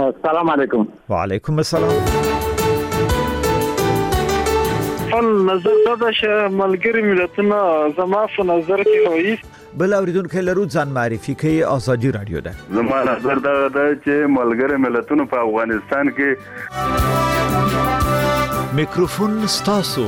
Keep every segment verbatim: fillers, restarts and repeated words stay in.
السلام علیکم. وعلیکم السلام. خپل نظر دا چې ملګری ملتونه زما په نظر کې وایي بل اوریدونکو لرو ځان معرفي کوي. ازادي رادیو ده. زما نظر دا ده چې ملګری ملتونه په افغانستان کې میکروفون ستاسو.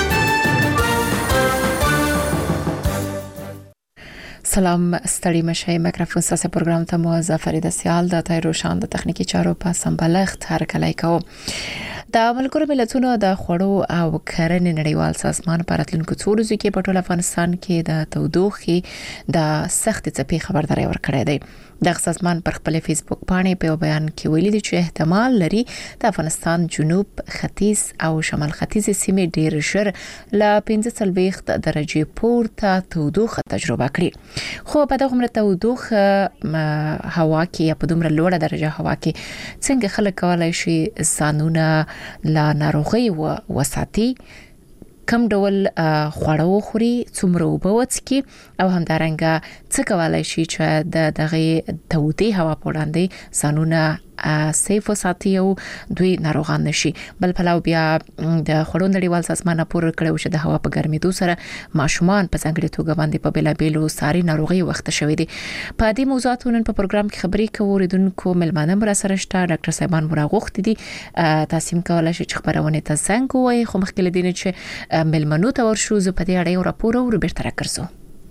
سلام ستړي مشه. میکروفون ستاسو پروګرام ته موزه فرید سیال د تای روشان د تخنیکی چارو په سمبلغت هر کله کو د ملګرو ملتونو د خوړو او کرنې نړیوال سازمان په راتلونکو څو ورځو کې په ټول افغانستان کې د تودوخې د سخت څپې خبرداري ورکړې ده. د سازمان پر خپل فیسبوک باندې په بیان کې ویلي دي چې احتمال لري د افغانستان جنوب ختیځ او شمال ختیځ سیمې ډېر ژر ل پنځه څلوېښت درجې پورته تودوخه تجربه کړي. خو په دغه مرته تودوخه هوا کې یا په دومره لوړه درجه هوا کې څنګه خلک کولای شي ځانونه لا ناروغي و وساتي، کم ډول خواړه وخوري، څومره اوبه وڅښي او همدارنګه څه کولای شي چې د دغه تودې هوا په وړاندې ځانونه سیف وساتي او دوی ناروغان نشي. بل پلاو بیا د خوړو نړیوال سازمان راپور کړی چې د هوا په ګرمېدو سره ماشومان په ځانګړي توګه باندې په بیلابېلو ساري ناروغي وخت شوې دي. په دې موضوعاتو نن په پروګرام کې خبرې کوو. ریدونکو ملمانه مر سره شته ډاکټر صاحبان مراغوخت دي. تاسو کولای شئ چې خبرونه ته زنګ ووایئ. خو مخکې لدینه چې ملمنو ته ورشو زه په دې اړه یو راپور ورو بیرته راکړم.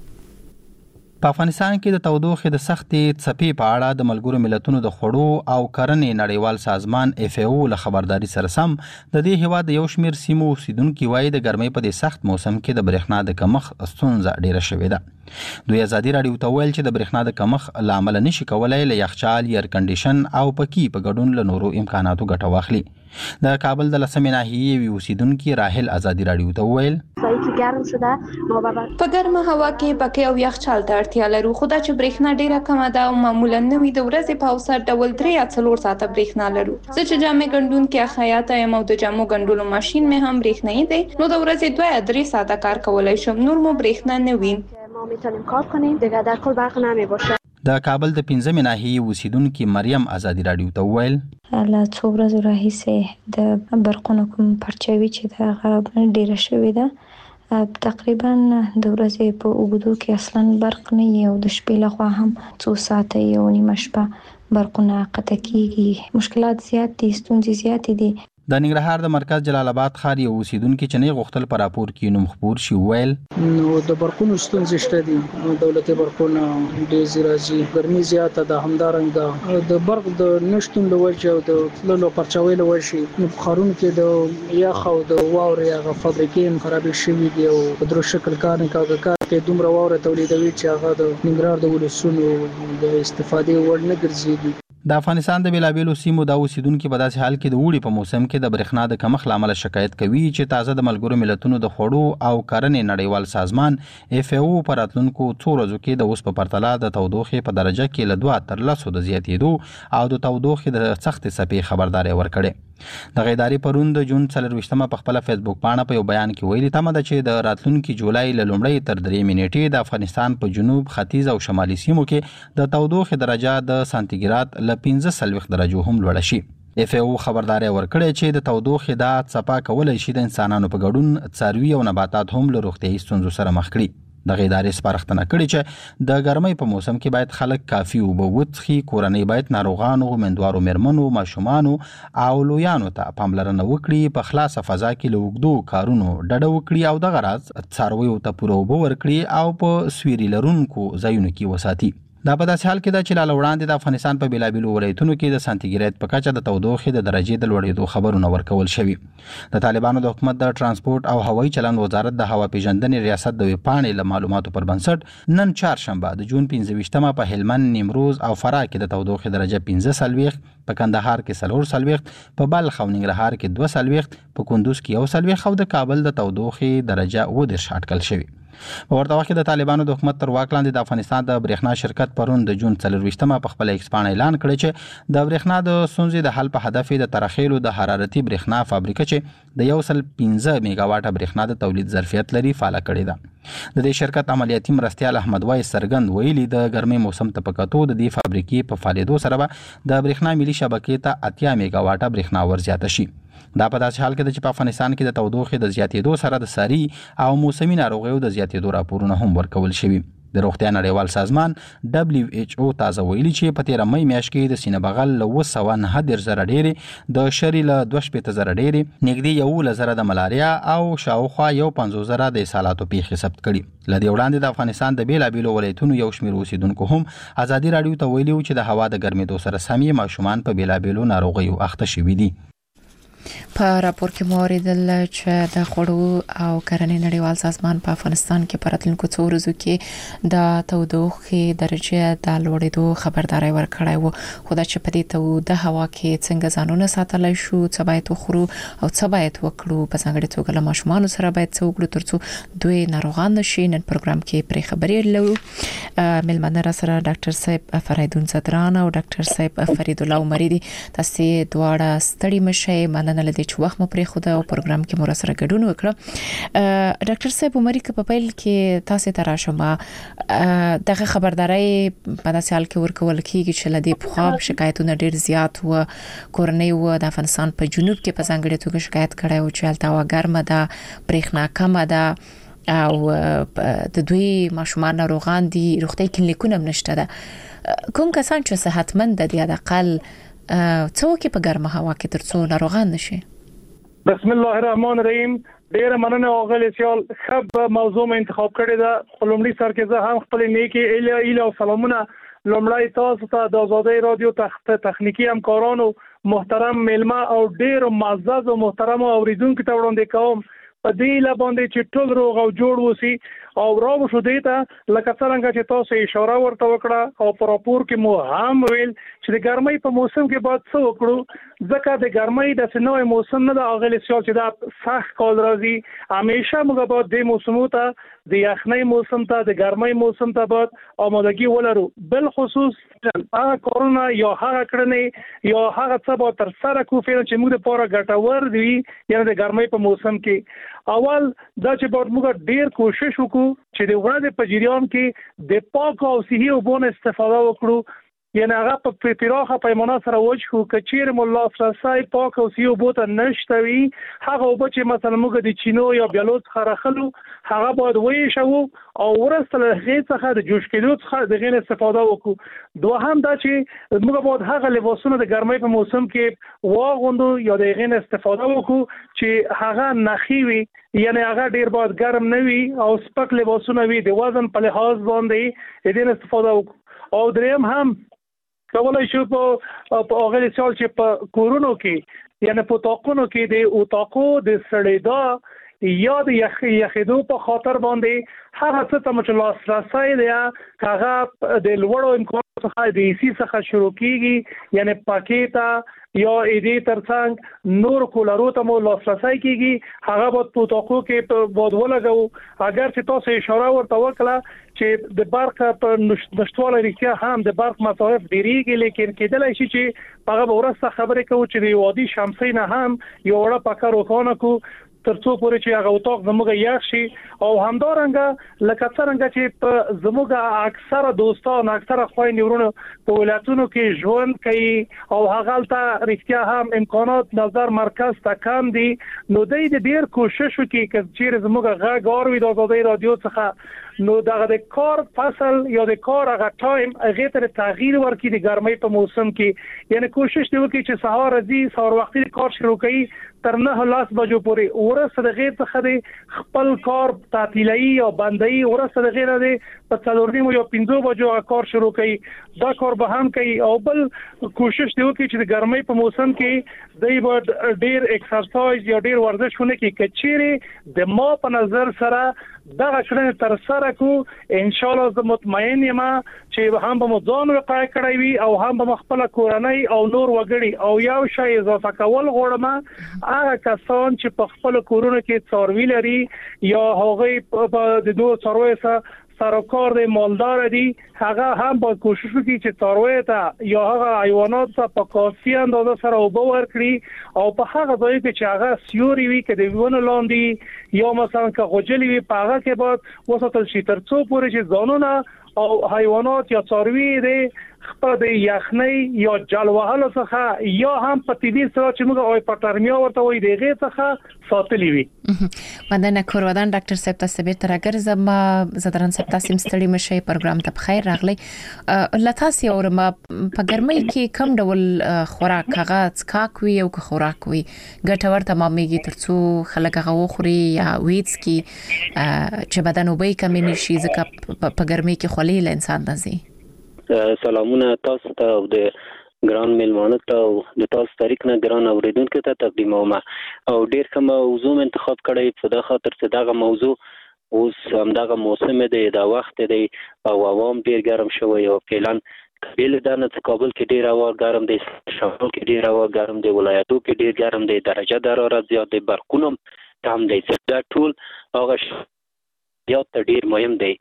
په افغانستان کې د تودوخې د سختې څپې په اړه د ملګرو ملتونو د خوړو او کرنې نړیوال سازمان اف ای او له خبرداري سره سم د دې هیواد یو شمېر سیمو اوسیدونکو وایي د ګرمۍ په دې سخت موسم کې د برېښنا د کمښت ستونزه ډېره شوې ده. دوی ازادي رادیو ته ویل چې د برېښنا د کمښت لامل نشي کولای له یخچال، ایر کنډیشن او پکی په ګډون له نورو امکاناتو ګټه واخلي. د کابل د لسمې ناحیې وی اوسیدونکو راحل ازادي رادیو ته ویل په ګرمه هوا کې پکی او یخچال ته اړتیا لرو، خو دا چې برېښنا ډیره کمه ده او معمولا نوې د ورځې په اوسط ډول درې یا څلور ساعته برېښنا لرو. زه چې جامې ګنډونکې خیاطه یم او د جامو ګنډلو ماشین مې هم برېښنايي دی، نو د ورځې دوه یا درې ساعته کار کولای شم، نور مو برېښنا نه وي. ما میتونیم کار کنیم دیگه در کل برق نمی باشه. د کابل د پنځمې ناحیې اوسیدونکو مریم ازادي رادیو ته ویل له څو ورځې راهیسې د برقونو کوم پرچاوي چې د غرب ډیره شوې ده، تقریبا د ورځې په اوږدو کې اصلا برق نه وي او د شپې لخوا هم څو ساعته یو نیمه شپه برقونه قطع کیږي. مشکلات زیات دي، ستونزې زیاتې دي. د ننګرهار د مرکز جلال آباد ښار یو اوسیدونکو چې نه غوښتل پر راپور کې نوم خبر شي ویل نو د برقونو ستونزې شته دي. دولتي برقونه ډېر راځي، ګرمي زیاته ده، همدارنګه د برق د نشټون له وجې او د تللو پرچاوي له وجې نو په ښارونو کې د یخ او د واورې هغه فابریکې هم خرابې شوي دي او په درو شکل کار نه کوي کې دومره واوره تولیدوي چې هغه د ننګرهار د ولسونو د استفادې وړ نه ګرځي. د افغانستان د بیلابېلو سیمو د اوسیدونکو په داسې حال کې د اوړي په موسم کې د برېښنا د کمښت لامل شکایت کوي چې تازه د ملګرو ملتونو د خوړو او کرنې نړیوال سازمان اف ای او پر راتلونکو څو ورځو کې د اوس په پرتله د تودوخې په درجه کې له دوه تر لسو د زیاتېدو او د تودوخې د سختې څپې خبرداري ورکړې. د غیداری پرون د جون څلرويشتمه په خپل فیسبوک باندې په یو بیان کې ویلي تمه ده چې د راتلونکي جولای له لومړۍ تر درېمې نیټې د افغانستان په جنوب ختیځ او شمالي سیمو کې د تودوخې درجه د سانتیګراد له پنځه څلوېښت درجو هم لوړه شي. اف ای او خبرداري ورکړې چې د تودوخې دا څپه کولای شي د انسانانو په ګډون څاروي او نباتات هم له روغتیايي ستونزو سره مخ کړي. د غیداري سپارښتنه کړې چې د ګرمۍ په موسم کې باید خلک کافي اوبه وڅښي، کورنۍ باید ناروغانو، مندوارو مېرمنو، ماشومانو او لویانو ته پاملرنه وکړي، په خلاصه فضا کې له اوږدو کارونو ډډه وکړي او دغه راز څارویو ته پوره اوبه ورکړي او په سویري لرونکو ځایونو کې وساتي. دا په داسې حال کې ده چې لاله وړاندې د افغانستان په بیلابېلو ولایتونو کې د سانتیګریډ په کچه د تودوخې د درجې د لوړېدو خبرونه ورکول شوي. د طالبانو د حکومت د ترانسپورت او هوایي چلند وزارت د هوا پیژندنې ریاست د ویبپاڼې له معلوماتو پر بنسټ نن چهارشنبه د جون پنځه ویشتمه په هلمند، نیمروز او فراه کې د تودوخې درجه پنځه څلوېښت، په کندهار کې څلور څلوېښت، په بلخ او ننګرهار کې دوه څلوېښت، په کندوز کې یو څلوېښت او د کابل د تودوخې درجه اووه دېرش اټکل شوي. په ورته وخت کې د طالبانو د حکومت تر واک لاندې د افغانستان د برېښنا شرکت پرون د جون څلرویشتمه په خپل ایکس پاڼه اعلان کړی چې د برېښنا د ستونزې د حل په هدف د ترخیلو د حرارتي برېښنا فابریکه چې د یو سل پنځه میگا واټه برېښنا د تولید ظرفیت لري فعال کړې ده. د دې شرکت عملیاتي مرستیال احمد وای سرګند ویلي د ګرمۍ موسم ته په کتو د دې فابریکې په فعالیدو سره به د برېښنا ملي شبکې ته اتیا میگا واټه برېښنا ورزیاته شي. دا په داسې حال کې ده چې په افغانستان کې د تودوخې د زیاتېدو سره د ساري او موسمي ناروغیو د زیاتېدو راپورونه هم ورکول شوي. د روغتیا نړیوال سازمان دبليو ایچ او تازه ویلي چې په تیره مې میاشت کې د سینه بغل له اوه سوه نهه دېرش زره ډېرې د شري له دوه شپېته زره ډېرې نږدې یولس زره د ملاریا او شاوخوا یو پنځوس زره د اسهالاتو پیښې ثبت کړي. له دې وړاندې د افغانستان د بیلابیلو ولایتونو یو شمېر اوسیدونکو هم ازادي راډیو ته ویلي چې د هوا د ګرمېدو سره سم یې ماشومان په بیلابیلو ناروغیو اخته شوي دي. په راپور کې مو اوریدل چې د خوړو او کرنې نړیوال سازمان په افغانستان کې په راتلونکو څو ورځو کې د تودوخې درجه د لوړېدو خبرداري ورکړې وو. خو دا چې په دې توده هوا کې څنګه ځانونه ساتلای شو، څه باید وخورو او څه باید وکړو، په څنګه توګه له ماشومان سره باید څه وکړو ترڅو دوی ناروغان نشي. نن پروګرام کې پرې خبرې لرو. ملمنه را سره ډاکټر صاحب فریدون زدران او ډاکټر صاحب فرید الله عمری دي. تاسو دواړه ستړي مشئ. مننه لدې چې وخت مو پرې خو دا پروګرام کې مو سره ګډون وکړه. ډاکټر صاحب عمری په پیل کې تاسو ته راشم دغه خبرداري په داسې حال کې ورکول کیږي چې لدې په خام شکایتونه ډېر زیات و. کورنۍ و د افغانستان په جنوب کې په ځانګړي توګه شکایت کړی و چې هلته هوا ګرمه ده، برېښنا کمه ده او د دوی ماشومان ناروغان دي، روغتي کلینیکونه نشته ده. کوم کسان چې صحتمند دي د اقل څوک په ګرمه هوا کې ترڅو ناروغان نشي؟ بسم الله الرحمن الرحیم. ډیر مننه اوغلی سیال خب موضوع مې انتخاب کړی دا. خپلمړي سر کې زه هم خپل نیکی اله اله او سلامونه لومړی تاسو ته د آزادۍ رادیو تخت تخنیکی همکارانو محترم ملما او ډیر معزز او محترم اوریدونکو ته وړاندې کوم په دې لا باندې چې ټول روغ او جوړ وسی او راو شو دیتا لکه څنګه چې تاسو اشاره ورته وکړه او په راپور کې مو هم ویل چې د ګرمۍ په موسم کې باید څه وکړو، ځکه د ګرمۍ د سنوي موسم نه د اغلی سیال چې دا سخت کال راځي. همیشه موږ باید د موسمو ته د یخنۍ موسم ته د ګرمۍ موسم ته باید آمادګي ولرو. بل خصوص هغه کارونه یا هغه کړنې یا هغه څه به تر سره کوو چې موږ لپاره ګټور دي. یعنی د ګرمۍ په موسم کې اول دا چې باید موږ ډیر کوشش وکړو چې د ورځې په جریان کې د پاک او صحي اوبو استفاده وکړو. یعنی هغه په پراخه پیمانه سره وجهو کچیر مولا فرسای پاک او صحي اوبو ته نشته وي، هغه اوبه چې مثلا موږ د چینو یا بیالوت خرخلو هغه باید وې شو او ورسته له هغې څخه د جوش کېدو څخه د غیر استفاده وکړو. دوهم دا چې موږ باید هغه لباسونه د ګرمۍ په موسم کې واغوندو یا د غیر استفاده وکړو چې هغه نخي وي، یعنی هغه ډیر باید ګرم نه وي او سپک لباسونه وي د وزن په لحاظ باندې د دې استفاده وکړو. او دریم هم کولای شو په اغلی سال چې په کورونو کې یعنی په تاقونو کې د اتاقو د سړېدا یا د یخ یخېدو په خاطر باندې هغه څه ته چې لاسرسی دی هغه د لوړو امکاناتو څخه د ایسی څخه شروع کیږي، یعنی پاکېتا یا ایدې ترڅنګ نور کولرو ته مو لاسرسی کیږي. هغه به په اتاقو کې په باد ولګو. اگر چې تاسو اشاره ورته وکړه چې د برق په نشټواله رښتیا هم د برق مصارف ډیریږي، لیکن کېدلای شي چې هغه به ورسته خبرې کوو چې د وادي شمسي نه هم یو وړه پکه روښانه کو ترڅو پورې چې هغه اتاق زموږ یخ شي. او همدارنګه لکه څنګه چې په زموږ اکثره دوستان اکثره خويندې ورونه په ولایتونو کې ژوند کوي او هغه ته رښتیا هم امکانات نظر مرکز ته کم دي، نو دوی د ډیر کوشش وکړي چې زموږ غږ اوروي د آزادۍ رادیو څخه نو دغه د کار فصل یا د کار هغه ټایم هغه ته تغییر ورکړي د ګرمۍ په موسم کې. یعنی کوشش دی وکړي چې سهار راځي سهار وختي کار شروع کړي تر نه لاس بجو پورې ورسره د غیر څخه خپل کار تعطیلي او بندي ورسره د غیر د په څلور نیمو یا پنځو بجو کار شروع کړي. دا کار به هم کوي او بل کوشش دی وکړي چې د ګرمۍ په موسم کې دوی به ډیر ایکسرسایز یا ډیر ورزش ونه کړي. کچېره د ما په نظر سره دا کړنې تر سره کو ان شاء الله زه مطمئن یم چې هم به مځون وقایع کړی وي او هم به خپل کورنۍ او نور وګړي او یو شی اضافه کول غواړم هغه کسان چې په خپل کورونو کې څاروي لري یا هغه په د دوه څاروي سره سرکار دی مالدار دی هغه هم با کوشش وکړي چې څاروي ته یا هغه حیوانات ته په کافي اندازه سره اوبه ورکړي او په هغه ځای کې چې هغه سیوري وي کې د ونه لاندې یا مثلا که غوجلي وي په هغه کې باید وساتل شي تر څو پورې چې ځانونه او حیوانات یا څاروي دی خپل د یخنۍ یا جلوهلو څخه یا هم په تیدی سره چې موږ او پټرمیا ورته وایي دغه څخه ساتلی وي. مدنه کورودان ډاکټر صاحب تاسو به ترګر زما زدران صاحب تاسو مستړي مشي پروګرام ته بخیر راغلی. لتاسي اور ما په ګرمۍ کې کم ډول خوراک هغه څکاک وي او خوراک وي ګټور تمامېږي ترڅو خلک هغه وخوري یا ویټس کې چې بدن وبې کم نشي ځکه په ګرمۍ کې خولې له انسان نزي. سلامونه تاسو ته او د ګران میلمانه ته او د تاسو تاریخ نه ګران اوریدونکو ته تقدیموم او ډیر کوم موضوع انتخاب کړی په دغه خاطر چې دغه موضوع اوس همدغه موسم دی دا وخت دی او عوام ډیر ګرم شوی او فعلا بیل دانه کابل کې ډیر هوا ګرم دی شمال کې ډیر هوا ګرم دی ولایتو کې ډیر ګرم دی درجه د حرارت زیات دی برقونم کم دی دا ټول هغه یا ته ډیر مهم دی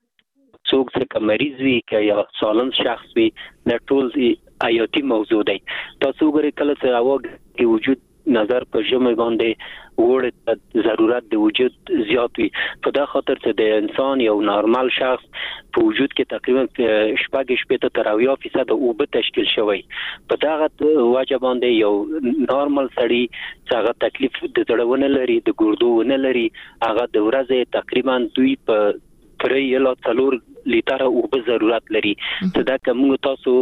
څوک چې مریض وي که یا سالم شخص وي د ټول حیاتي موضوع دی تاسو ګورئ کله چې هوا کې وجود نظر په ژمي باندې وړ ضرورت د وجود زیات وي په دا خاطر چې د انسان یو نارمل شخص په وجود کې تقریبا شپږ شپږ تر اویا فیصد اوبه تشکیل شوی په دغه وجه باندې یو نارمل سړی چې هغه تکلیف د زړه ونه لري د ګردو ونه لري هغه د ورځې تقریبا دوی په پرې یلا څلور لیټر اوبه ضرورت لري چې دا کوم تاسو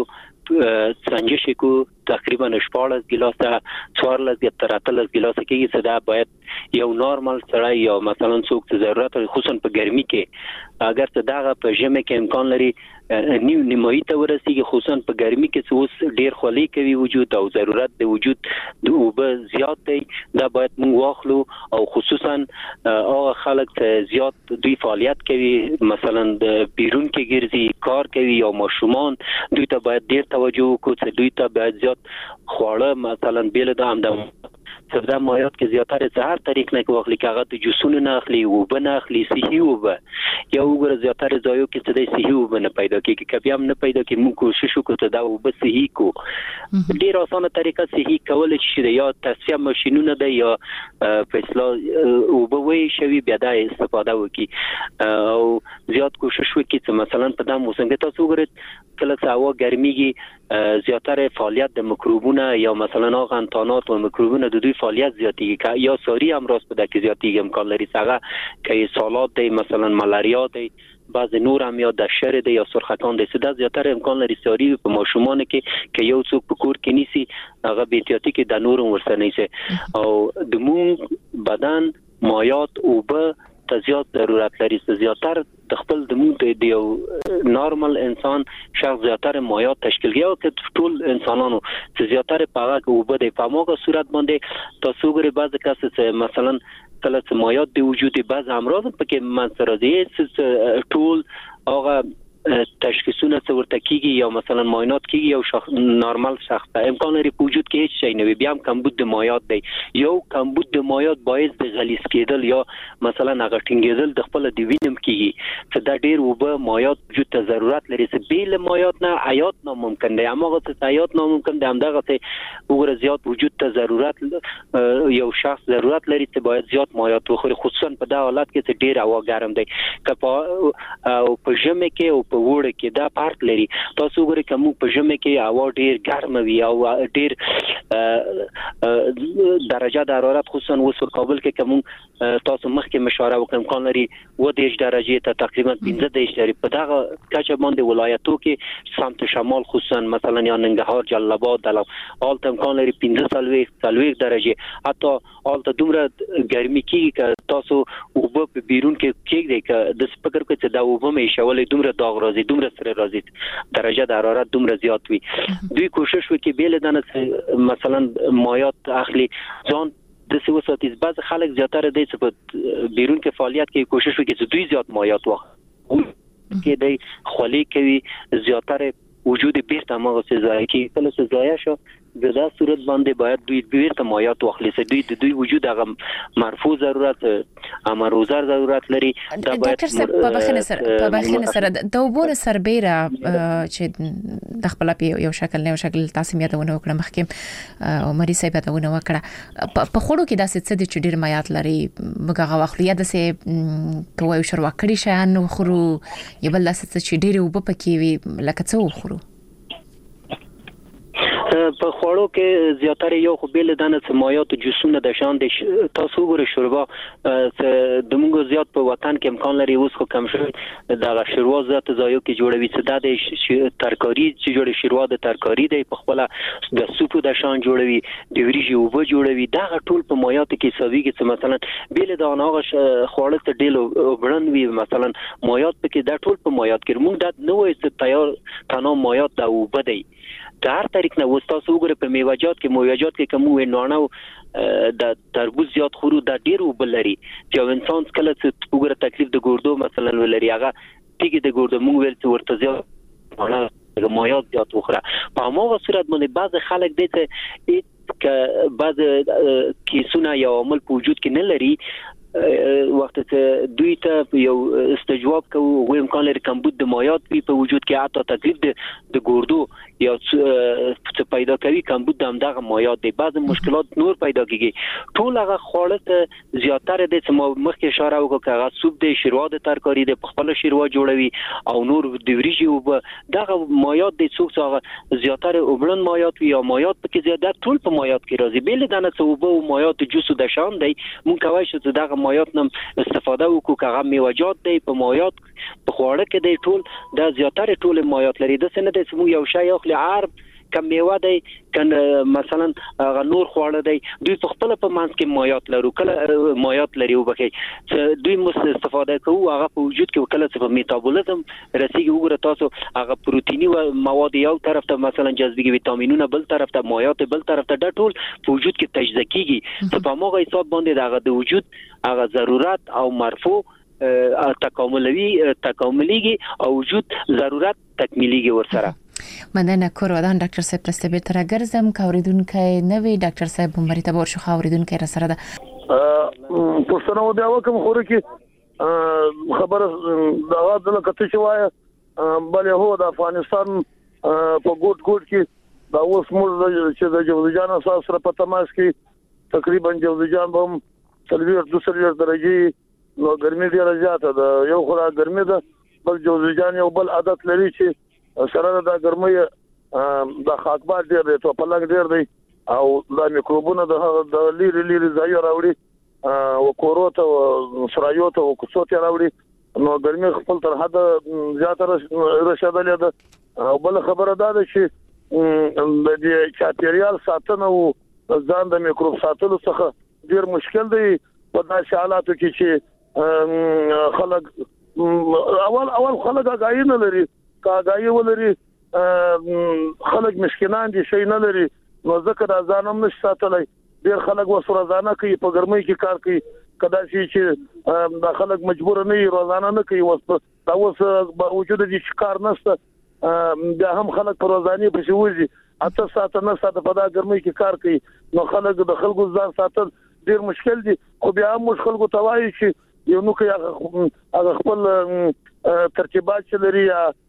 سنجش کو تقریبا شپږ ګیلاسه څوارلس یا تراتلس ګیلاسه کېږي چې دا باید یو نارمل سړی یا مثلا څوک چې ضرورت خصوصا په ګرمي کې اگر څه داغه په ژمي کې امکان لري نیو نیمایي ته ورسیږي خصوصا په ګرمي کې چې اوس ډیر خولې کوي وجود او ضرورت د وجود د اوبه زیات دی دا باید موږ واخلو او خصوصا هغه خلک چې زیات دوی فعالیت کوي مثلا د بیرون کې ګرځي کار کوي یا ماشومان دوی ته باید ډیر توجه وکړو چې دوی ته باید زیات خواړه مثلا بیل د همدم صدا مایات کې زیاتره زهر طریق نه کوخلی کاغه د جوسونه نه اخلي او بنه اخلي صحي او به یا وګوره زیاتره ځایو کې څه د صحي او بنه پیدا کیږي کبي هم نه پیدا کی موږ کوشش وکړو ته دا او به صحي کو ډیر اسانه طریقه صحي کول شي یا تصفیه ماشينونه ده یا فیصله او به وي شوی بیا د استفاده وکي او زیات کوشش وکړي چې مثلا په دغه موسم کې تاسو وګورئ کله چې هوا ګرميږي زیاتره فعالیت د میکروبونه یا مثلا هغه انتانات او میکروبونه د دوی فعالیت زیاتیږي یا ساری هم راست په دغه زیاتیږي امکان لري څنګه کې سالات دی مثلا ملاریا دی بعض نور هم یا د شر دی یا سرخکان دی سده زیاتره امکان لري ساری په ماشومان کې کې یو څوک په کور کې نیسی هغه به احتیاطي کې د نور ورسره نیسي او د مون بدن مایات او به تزیات ضرورت لري زیاتر د خپل د مو د یو نارمل انسان شخص زیاتره مایات تشکیل کوي او چې ټول انسانانو چې زیاتره په هغه کې وبد په موګه صورت باندې تاسو ګورئ بعض کس چې مثلا کله چې مایات د وجود بعض امراض پکې منځ راځي ټول هغه تشخیصونه څورته کیږي یا مثلا معاینات کیږي یو شخص نارمل شخص ته امکان لري په وجود کې هیڅ شی نه وي بیا هم کمبود د مایات دی یو کمبود د مایات باعث د غلیظ کېدل یا مثلا هغه ټینګېدل د خپل د وینم کیږي چې دا ډیر وبه مایات وجود ته ضرورت لري چې بیل مایات نه حیات ناممکن دی هغه څه حیات ناممکن دی همدغه څه وګوره زیات وجود ته ضرورت یو شخص ضرورت لري چې باید زیات مایات وخوري خصوصا په دا حالت کې چې ډیر هوا ګرم دی که په په ژمي کې او په وړ کې دا پارت لري تاسو وګورئ کوم په ژمي کې هوا ډیر ګرم وي او ډیر درجه د حرارت خصوصا اوس په کابل کې کوم تاسو مخکې مشوره وکړم کان لري و دیش درجه ته تقریبا پنځه دیش لري په دغه کچه باندې ولایتو کې سمت شمال خصوصا مثلا یا ننګرهار جلال آباد دلم حالت امکان لري پنځه سلوي سلوي درجه حتی حالت دومره ګرمي کې که تاسو وب په بیرون کې کېږي که د سپکر کې چې دا وب مې شولې دومره داغ راځي دومره سره راځي درجه د حرارت دومره زیات وي دوی کوشش وکړي بیل دنه مثلا مایات اخلي ځان د څه وساتي بعض خلک زیاتره د څه په بیرون کې فعالیت کې کوشش وکړي چې دوی زیات مایات واخلي کې د خولي کوي زیاتره وجود بیرته مغه څه ځای کې کله څه ځای شو د دا صورت باندې باید دوی بیرته مایات واخلي چې دوی د دوی وجود هغه مرفوع ضرورت امروزار ضرورت لري دا باید ډاکټر صاحب په بخنه سره په بخنه سره د وبور سربېره چې د خپل یو شکل نه یو شکل تاسو مې ته ونه وکړه مخکې عمري صاحب ته ونه وکړه په خړو کې داسې څه د چډیر مایات لري مګه واخلي یا د سه کوی شروع کړی شان نو خرو یبل داسې چې ډیر وب پکې وي لکه څه وخورو په خوړو کې زیاتره یو خو بیل دانه سمایات او جوسونه د شان د تاسو ګره شوربا د موږ زیات په وطن کې امکان لري اوس خو کم شوی د شوروا ذات ځایو کې جوړوي څه د ترکاری چې جوړ شوروا د ترکاری د په خپل د سوپ د شان جوړوي د وریجو او جوړوي دا ټول په مایات کې سوي کې مثلا بیل دانه خوړل ته ډیلو برندوي مثلا مایات کې دا ټول په مایات کې موږ د نوې تیار تنو مایات دا وبدي د هر طریق نه وستاسو وګوره په میوه‌جات کې میوه‌جات کې کوم وې نوانو د تربوز زیات خورو د ډیرو بلري چې انسان کله چې وګوره تکلیف د ګردو مثلا ولري هغه تیګي د ګردو موږ ورته ورته زیات مایات زیات وخوره په هغه صورت باندې بعض خلک دي چې ک بعض کیسونه یا عمل په وجود کې نه لري وخت ته دوی ته یو استجواب کوي او امکان لري کمبود د مایات په وجود کې حتی تکلیف د ګردو یا څه پیدا کوي کمبود د همدغه مایات دی بعض مشکلات نور پیدا کیږي ټول هغه خوړه زیاتره د سم مخکې اشاره وکړه هغه سوپ د شروع د ترکاری د خپل شروع جوړوي او نور د وریجو دغه مایات د څوک هغه زیاتره وبلن مایات یا مایات په زیاده ټول په مایات کې راځي بیل دانه څوب او مایات جوسو د شان دی مونږ کوي چې دغه مایات نم استفاده وکړو هغه میوه‌جات دی په مایات په خوړه کې دی ټول د زیاتره ټول مایات لري د سند سمو یو شی اخلي عرب کم میوه دی کنه مثلا هغه نور خوړه دی دوی په خپل په مانس کې مایات لري کله مایات لري وبخي دوی مس استفاده کوو هغه په وجود کې کله څه میتابولیزم رسیږي وګوره تاسو هغه پروتینی او مواد یو طرف ته مثلا جذبي ویټامینونه بل طرف ته مایات بل طرف ته د ټول په وجود کې تجزیه کیږي په موږ حساب باندې هغه د وجود هغه ضرورت او مرفوع تکاملوي تکامليږي او وجود ضرورت تکمیليږي ورسره مننه کورودان ډاکټر صاحب تاسو به تر ګرځم کوریدونکې نوې ډاکټر صاحب عمري ته ورشو خوریدونکې را سره ده پښتنو بیا وکم خور کې خبره دا غواړم کته چې وای بل هو د افغانستان په ګوټ ګوټ کې دا اوس موږ چې د جوزجان سره په تماس کې تقریبا جوزجان هم څلور دوه درجه نو ګرمي ډیره زیاته ده یو خورا ګرمي ده بل جوزجان یو بل عادت لري چې سره دا ګرمي د خاکبار ډیر دی ته پلنګ ډیر دی او د میکروبونو د لیری لیری ځای راوړي او کوروته او سرایوته او کوڅوته راوړي نو ګرمي خپل تر حد زیاته رسیدلې ده او بل خبره ده چې د دې چاپیریال ساتنه او ځان د میکروب ساتلو څخه ډیر مشکل دی په داسې حالاتو کې چې خلک اول اول خلک غاګای نه لري کاغای ولري خلک مسکینان دي شي نه لري نو ځکه دا ځانم نش ساتلای ډیر خلک وسره ځانه کوي په ګرمۍ کې کار کوي کدا چې دا خلک مجبور نه وي روزانه نه کوي وس دا اوس باوجود دي چې کار نشته دا هم خلک په روزانه په شوزي اته ساعت نه ساعت په دا ګرمۍ کې کار کوي نو خلک د خلکو ځان ساتل ډیر مشکل دي خو بیا هم مشکل کو توای چې یو نو کې هغه خپل ترتیبات چې لري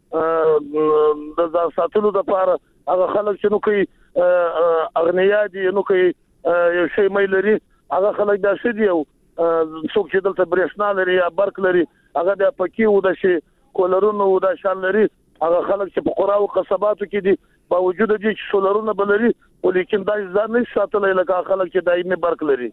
د ځان ساتلو لپاره هغه خلک چې نو کوي اغنیا دي نو کوي یو شی مې لري هغه خلک دا شې دی او څوک چې دلته برېښنا لري یا برق لري هغه د پکی و د شي کولرونو و د شان لري هغه خلک چې په قرا او قصباتو کې دي باوجود دي چې سولرونه بلري ولیکن دا ځان نه ساتلای لکه خلک چې دایمي برق لري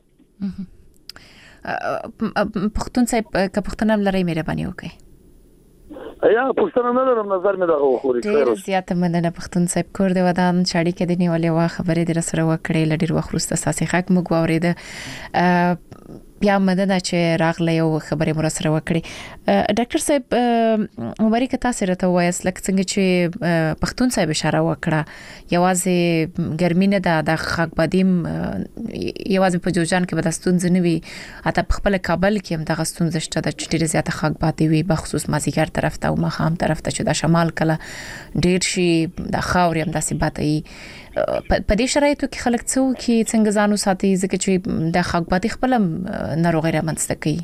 پښتون صاحب که پښتون لري مهرباني وکړئ یا پښتون نه لرم نظر مې دغه وخوري ډیر زیاته مننه پښتون صاحب کور دی ودان شاړي کې دی نیولې وا خبرې در سره وکړې لډیر وخت وروسته ساسي حق مو غوړې ده بیا مدنه چې راغله یو خبرې مر سره وکړي. ډاکټر صاحب عمرې کته سره ته وایس لکه څنګه چې پښتون صاحب اشاره وکړه یوازې ګرمي نه ده د خاکبادیم یوازې په جوجان کې به د ستونزې نه وي اته په خپل کابل کې هم د ستونزې شته د چټیره زیاته خاکبادي وي بخصوص مازیګر طرف ته او مخام طرف ته چې د شمال کله ډیر شي د خاورې هم داسې باتي په دې شرایطو کې خلک څو کې څنګه ځانو ساتي ځکه چې د خاکبادي خپل ناروغي رامنځته کوي.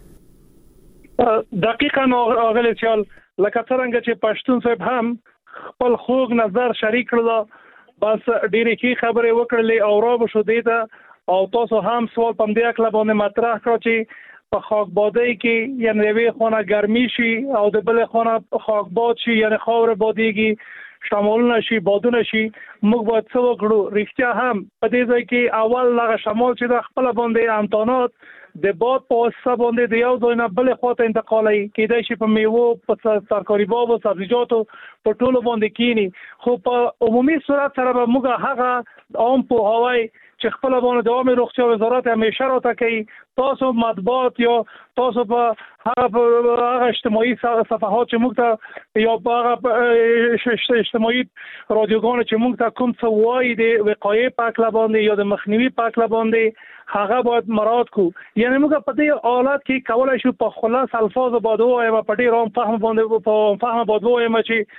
دقیقاً اغلی چال لکه څنګه چې پښتون صاحب هم خپل خوږ نظر شریک کړل بس ډیره کی خبره وکړلې او را به شو دیته او تاسو هم سوال پم دی اکلا باندې مطرح کړ چې په خاکبادي کې یعنی وی خونه ګرمي شي او د بل خونه خاکباد شي یعنی خاور باديږي شمالونه شي بادونه شي موږ باید څه وکړو رښتیا هم په دې ځای کې اول لغه شمال چې د خپل باندې امتحانات د باد په واسطه باندې د یو ځای نه بل خواته انتقالي کېدای شي په میوه په ترکاري باب او سبزیجاتو په ټولو باندې کینی خو په عمومي صورت سره به موږ هغه عام په هواي چې خپل باندې د عامه روغتیا وزارت همیشه راته کوي تاسو مطبوعات یا تاسو په هغه اجتماعي صفحات چې موږ ته یا په اجتماعي رادیوګان چې موږ ته کوم څه وایي د وقایې په اړه باندې یا د مخنیوي په اړه باندې هغه باید مراعات کو یعنی موږ په دې حالت کې کولای شو په خلاص الفاظ باندې وایم په ډیر عام فهم باندې په فهم باندې وایم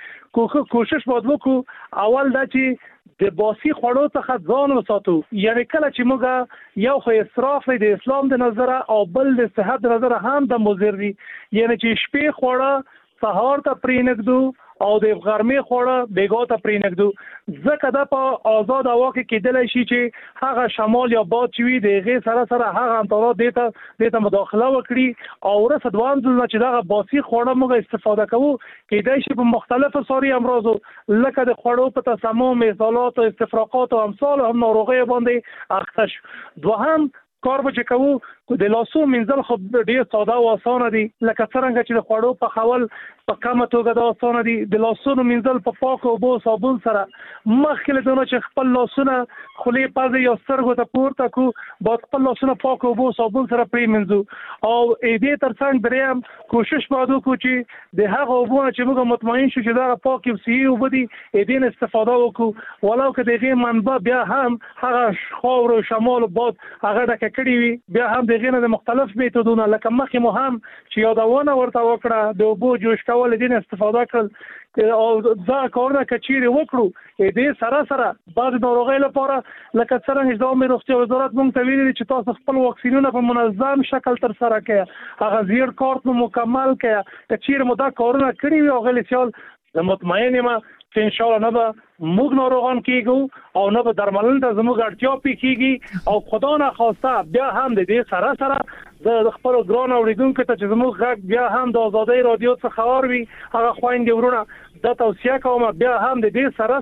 چې کوشش باید وکړو اول دا چې د باسي خوړو څخه ځان وساتو یعنی کله چې موږ یو خو اسراف د اسلام د نظره او بل د صحت د نظره هم د مضر دي یعنی چې شپې خوړه سهار ته پرېنګدو او د غرمې خوړه بیګا ته پرېنګدو ځکه دا په آزاد هوا کې کېدلی شي چې هغه شمال یا باد چې وي د هغې سره سره هغه امطارات دې ته دې ته مداخله وکړي او وروسته دوام ځل نه چې دغه باسي خوړه موږ استفاده کوو کېدای شي په مختلفو ساري امراضو لکه د خوړو په تسمم اصالات او استفراقات او امثال هم ناروغۍ باندې اخته شو. دوهم کار به چې کوو د لاسو منځل خو ډیر ساده او اسانه دي لکه څنګه چې د خوړو په خول په کومه توګه دا اسانه دي د لاسونو منځل په پاکو اوبو صابون سره مخکې له دونه چې خپل لاسونه خولې پزې یا سترګو ته پورته کو باید خپل لاسونه پاکو اوبو صابون سره پرېمنځو او دې ترڅنګ دریم کوشش باید وکړو چې د هغه اوبو چې موږ مطمئن شو چې دا پاکي او صحیح اوبه دي دې استفاده وکړو ولو که دغه منبع بیا هم هغه خاور او شمال باد هغه ډکه کړی وي بیا هم دغه نه مختلف میتودونه لکه مخکې مو هم چې یادونه ورته وکړه د اوبو جوش کول دین استفاده کړل او دا کارونه کچيري وکړو دې سره سره بعض ناروغۍ لپاره لکه څنګه چې د عامه روغتیا وزارت موږ ته ویلي چې تاسو خپل واکسینونه په منظم شکل تر سره کړئ هغه زیر کارت مو مکمل کړئ کچيري مو دا کارونه کړی وي او غلی سیال د مطمئن یم چې ان شاء الله نه به موږ ناروغان کیږو او نه به درملنه ته زموږ اړتیا پیږي او خدا نه خواسته بیا هم د دې سره سره د خپل ګران اوریدونکو ته چې زموږ غږ بیا هم د آزادۍ رادیو څخه خبر وي هغه خويندې ورونه د توصیه کوم بیا هم د دې سره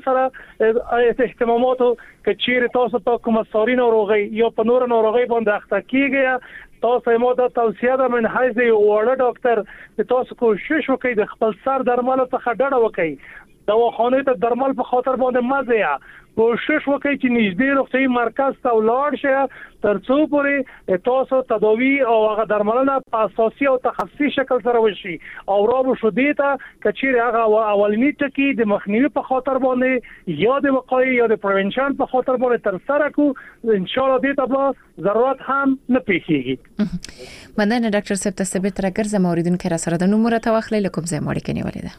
سره اهتماماتو چې چیرې تاسو په کومه ساري ناروغي یا په نور ناروغي باندې اخته کیږي تاسو مو د توصیه د من حیث یو وړ ډاکټر چې تاسو کوشش وکړئ د خپل سر درمل څخه ډډه وکړئ دواخانه ته درمل په خاطر باندې مزه کوشش وکړئ چې نږدې روغتيایي مرکز ته ولاړ شئ ترڅو پورې تاسو تداوی او هغه درملنه په اساسي او تخصصي شکل سره وشي او راو شو دیتا کچېره هغه اولنی ټکی د مخنیوي په خاطر باندې یا د وقایې یا د پریونشن په خاطر باندې تر سره کو ان شاء الله دې ته ضرورت هم نه پیښیږي. مننه ډاکټر صاحب تاسو به تر ګرځم اوریدونکو را سره د نومره توخلې لکم زه مړ کني ولیده.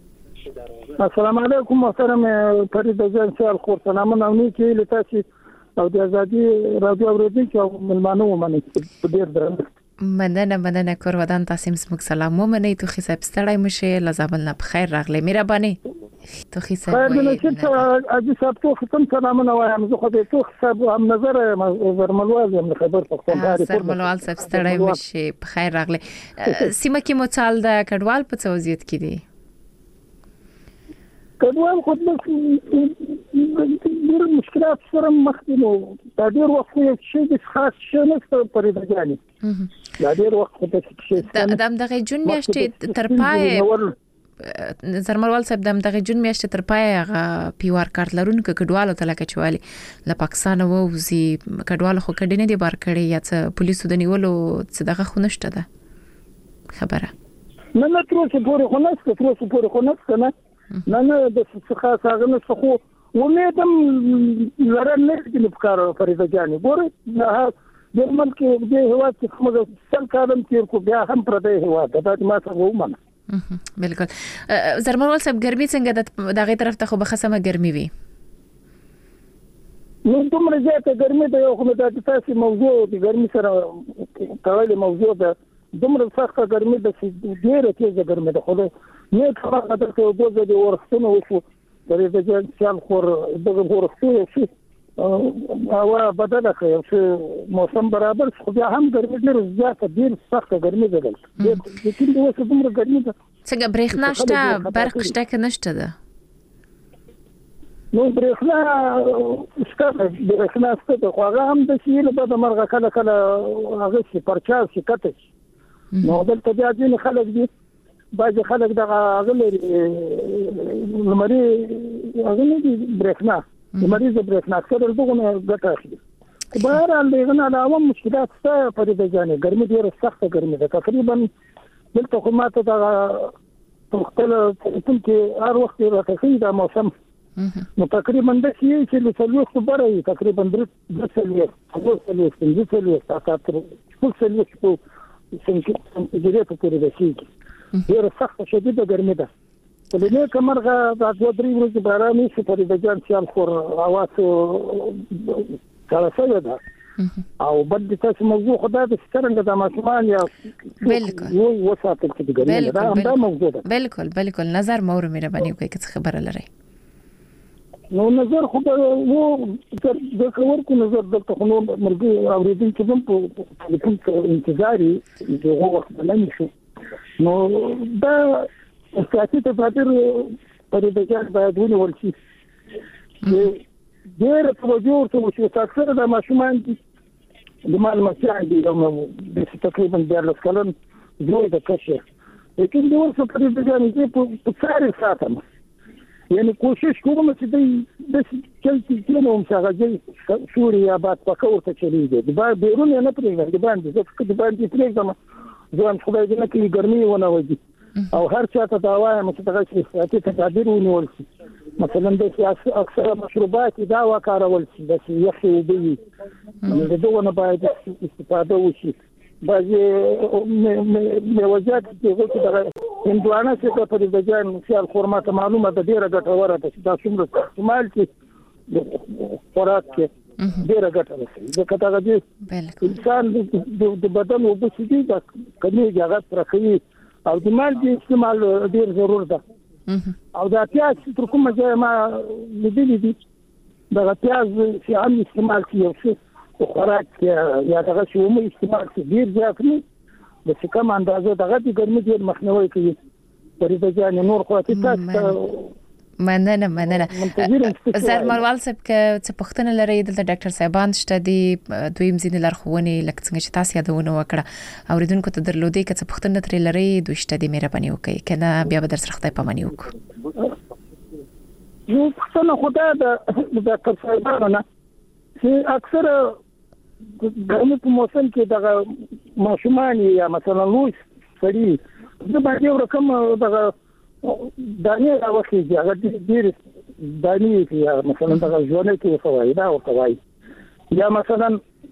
السلام علیکم محترم فرید جان سیال خورسنامه نومي کې لتاسي او د ازادي رادیو اوریدونکو او ملمانو ومني ډیر درنه مننه مننه کور ودان تاسو سمک سلام ومني تو خصاب ستړی مشه لزابل نه بخیر راغلی مهرباني تو خصاب خیر دې چې اجي صاحب تو ختم سلام نه وایم زه خو دې تو خصاب هم نظر زرملواز هم خبر پښتون زرملواز صاحب ستړی مشه بخیر راغلی سیمه کې مچال د کډوال په توزیت کې دي کډوال خو د ډېر مشکلات سره مخ دي نو دا ډېر وخت یې شي د خاص شنه ستو پرې راځي دا ډېر وخت د شي د دغه جون میاشتې تر پای زرمروال صاحب د دغه جون میاشتې تر پای هغه پیوار کارت لرونکو کډوالو ته لکه چوالي له پاکستان ووزي کډوالو خو کډینه دي بار کړي یا څه پولیسو د نیولو څه دغه خونشته ده خبره نه نه تر څه پورې خو نه څه تر څه پورې خو نه څه نه نه نه د څه خاص هغه نه څه خو ومېدم لرل نه دي په کار فریضه جاني ګوره د ملک د هواد چې موږ څل کارم تیر کو بیا هم پر د هواد د ما څه ومنه بالکل زرمروال صاحب ګرمي څنګه د دغه طرف ته خو بخصمه ګرمي وي نو دومره زیاته ګرمي د یو خو د تاسو موضوع د ګرمي سره تړلې موضوع ده دومره سخته ګرمي د ډیره تیزه ګرمي ده خو نه خبره قدر ته وګورئ د ورښتونو وشو د رېځل شال خور دغه ورښتونو شي او بدل خیر چې موسم برابر خو بیا هم ګرمي ډېر زیاته ډېر سخته ګرمي ده لیکن د اوس دومره ګرمي ده څنګه برېښنا شته برق شته که نشته ده نو برېښنا شته برېښنا شته خو هغه هم د شي له بعد مرغه کله کله هغه شي پرچاو شي کته شي نو دلته بیا ځینې خلک دي بعضې خلک دغه هغه لري لمري هغه نه دي برېښنا د مریض برېښنا اکثر دغه نه ګټه اخلي بهرحال دغه نه علاوه مشکلات شته فريده جانې ګرمي ډېره سخته ګرمي ده تقریبا دلته خو ماته دغه خپل ټول کې هر وخت راځي دا موسم نو تقریبا د شي چې له څلور بره تقریبا د څلور څلور څلور څلور څلور تاسو ټول څلور په څنګه جوړه په پوره ده شي ډېره سخته شدیده ګرمي ده ولې کومرغه د دوه درې ورځې باران نشي پرې د جان سیال خور اواز کله څه ده او بل د تاسو موضوع خدای د سترنګ د ماشومان یا بالکل یو وساتل کې ګرځي دا هم دا موضوع ده بالکل بالکل نظر مور مهرباني وکړئ که خبره لري نو نظر خو وو د کور کو نظر دلته خو نو مرګ اوریدل چې هم په ټلیفون کې انتظاري دغه وخت باندې شو نو دا سیاسي تفاصیل پر د جان باید ونیول شي ډېر توجه ورته وشي اکثره د ماشومان دي د مال مساعد دي د تقریبا دیارلس کلن زوی د کشر لیکن د ورسره پر د جان دې په څاري ساتم یعنی کوشش کوم چې د د چلتي کلمه هم څنګه سوریا باد پکاوته چلیږي د با بیرون نه پرېږدي د باندې ځکه د باندې پرېږدم ځوان خدای دې نه کوي ګرمي ونه وځي او هر چاته دا وایم چې دغه سیاسي تدابیر ونیول شي مثلا د سیاسي اکثر مشروبات دا وکارول شي د یخي وبوي د دوه نه باید استفاده وشي بعضې میوجات چې دغه هندوانه چې په د جان سیال خورماته معلومه ده ډېره ګټوره ده چې دا څومره استعمال کې خوراک کې ډېره ګټه رسوي ځکه دغه د انسان د بدن اوبه چې دي دا کمیږي هغه پوره کوي او د مالګې استعمال ډېر ضرور ده او دا پیاز تر کومه ځایه ما لیدلي دي دغه پیاز چې عام استعمال کړي یو څه خوراک کې یا دغه شی عمومي استعمال کړي ډېر زیات نه د څه کم اندازه دغه د ګرمۍ ډېر مخنیوی کوي فريده جان نور خو تاسو مننه مننه زرمروال صاحب که څه پوښتنه لرئ دلته ډاکټر صاحبان شته دي دویم ځینې لارښوونې لکه څنګه چې تاسو یادونه وکړه اوریدونکو ته درلودې که څه پوښتنه ترې لرئ دوی شته دي مهرباني وکړئ کنه بیا به در سره خدای پاماني وکړو یو پوښتنه خدای د ډاکټر صاحبانو نه چې اکثره ګرمۍ په موسم کې دغه ماشومان یا مثلا لوی سړي د باندې ورکم دغه دانې راوخیږي هغه ډېر دانې یا مثلا دغه ژوند کې فواید دا او فواید یا مثلا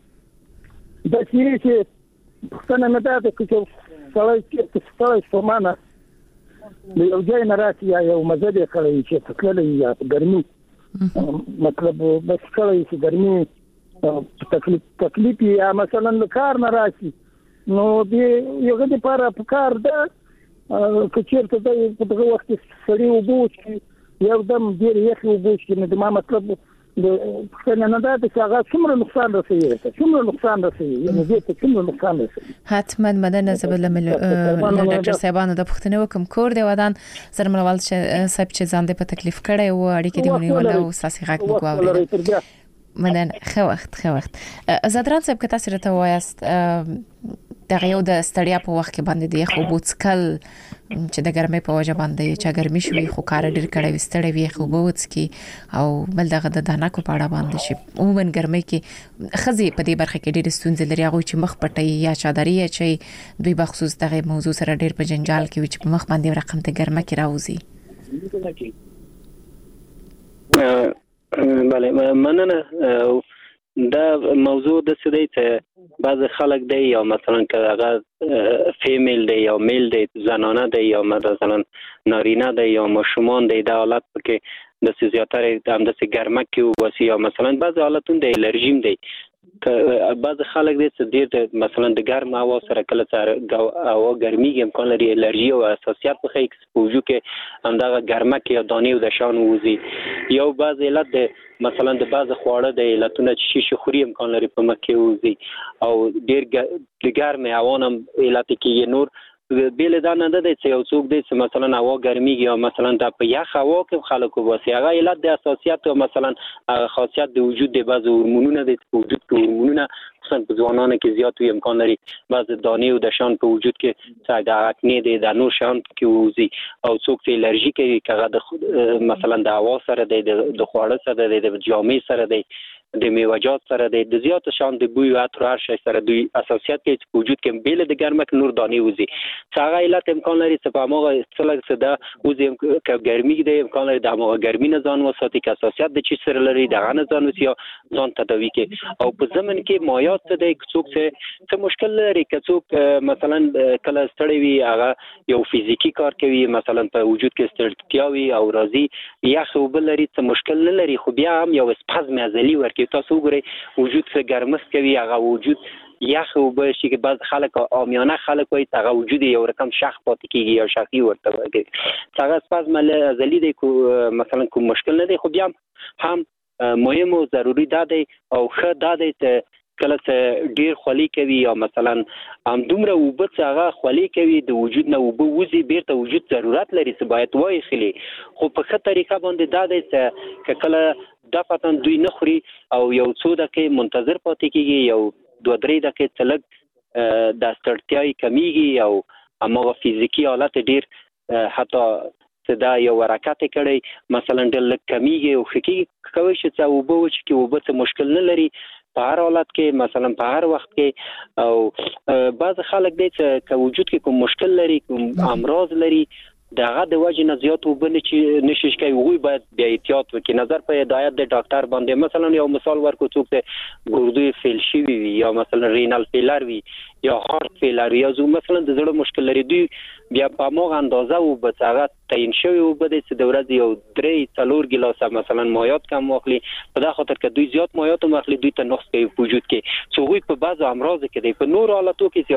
د شي چې څنګه نه ده چې سړی چې سړی سمانه یو ځای نه راځي یا یو مزه کوي چې تکلې یا ګرمي مطلب بس کوي چې ګرمي تکلیف تکلیف یا مثلا کار نه راځي نو دې یو غږی پر کار ده کچېرته د دغه وخت سړی وبو چې یو دم ډېر یخ وبو چې نو د ما مطلب د څنګه نه ده چې هغه څومره نقصان رسوي څومره نقصان رسوي یعنی دې ته څومره نقصان رسوي حتما مدنه زبل له ډاکټر صاحبانو د پښتنو کوم کور دی ودان زرمروال صاحب چې ځان دې په تکلیف کړي او اړیکې دی ونیول او ساسي غاک مګواوري مدن خو وخت خو وخت زادران صاحب که تاسو راته وایست دغه یو د ستړیا په وخت کې باندې دی خو بوتسکل چې د ګرمۍ په وجه باندې چې ګرمي شوي خو کار ډیر کړی وستړی وي خو بوتس کې او بل دغه د دانا کو پاړه باندې شي عموما ګرمۍ کې خزي په دې برخه کې ډیر ستونزې لري هغه چې مخ پټي یا چادرې چې دوی بخصوص دغه موضوع سره ډیر په جنجال کې وي چې په مخ باندې رقم ته ګرمه کې راوځي. بله مننه. دا موضوع د سدی ته بعض خلک دی یا مثلا که هغه فیمیل دی یا میل دی زنانه دی یا مثلا نارینه دی یا ماشومان دی د حالت کې د زیاتره هم د ګرمک کې وسی یا مثلا بعض حالتون د الرژیم دی که بعض خلک دی چې ډیر مثلا د ګرم هوا سره کله سره هوا ګرمي امکان لري الرژي او حساسیت په ایکسپوژر کې هم د ګرمک یا دانې او د شان وزي. یو بعض علت دی مثلا د بعض خواړه د علتونه چې شیشه خوري امکان لري په مکه وزي او ډیر د ګرم هوا هم علت کې نور بیل دا نه ده چې یو څوک دی چې مثلا هوا ګرميږي او مثلا د په یخ هوا کې خلکو واسي هغه علت د حساسیت او مثلا خاصیت د وجود د بعض هورمونونه د وجود کې هورمونونه خصوصا په ځوانانو کې زیات وي امکان لري بعض دانې او د شان په وجود کې څنګه د اکنې د د نور شان کې وزي او څوک چې الرژي کوي کغه د مثلا د هوا سره د خواړه سره د جامې سره د د میوه‌جات سره د زیات شان د بوی او عطر هر شي سره دوی اساسيات کې په وجود کې بیل د ګرمک نور دانې وزي څنګه علت امکان لري چې په موغه څلګ صدا وزي ک ګرمي د امکان لري د موغه ګرمي نه ځان وساتي که اساسيات د چی سره لري د غن ځان وسی ځان تداوي کې او په زمن کې مایات څه د څوک څه مشکل لري که څوک مثلا کله ستړی وي هغه یو فزیکی کار کوي مثلا په وجود کې ستړیا وي او راضي یا خو بل لري څه مشکل نه لري خو بیا هم یو سپازم ازلی ورکی تاسو ګورئ وجود څخه ګرمښت کوي هغه وجود یا خو به شي کې بعض خلک عامیانه خلک وایي هغه وجود یو رقم شخ پاتې کیږي یا شخي ورته وایي هغه سپازم ازلی دی کو مثلا کوم مشکل نه دی خو بیا هم مهم او ضروری ده دی او ښه ده دی چې کله چې ډیر خولي کوي یا مثلا هم دومره وبڅ هغه خولي کوي د وجود نه وب وزي بیرته وجود ضرورت لري چې باید وای خلی خو په ښه طریقه باندې دا دی چې کله د پاتن دوی نه خوري او یو څو دقیقې منتظر پاتې کیږي یو دوه درې دقیقې تلګ د ستړتیاي کمیږي او هغه فزیکی حالت ډیر حتی صدا یو حرکت کړي مثلا د لک کمیږي او خکې کوي چې او به چې کې وبڅ مشکل نه لري په هر حالت کې مثلا په هر وخت کې او بعض خلک دي چې وجود کې کوم مشکل لري کوم امراض لري دغه د وجه نه زیات وبنه چې نشش کوي وګوي باید بیا احتیاط وکړي نظر په هدایت د ډاکټر باندې مثلا یو مثال ورکو څوک ته ګردوی فیل شي وي یا مثلا رینال فیلر وي یا هارت فیلر یا زو مثلا د زړه مشکل لري دوی بیا په موغه اندازه او به هغه تعین شوی او بده چې د ورځې یو درې څلور ګیلاس مثلا مایات کم واخلي په دا خاطر کې دوی زیات مایات واخلي دوی ته نقص کوي په وجود کې څو وي په بعض امراض کې دی په نور حالاتو کې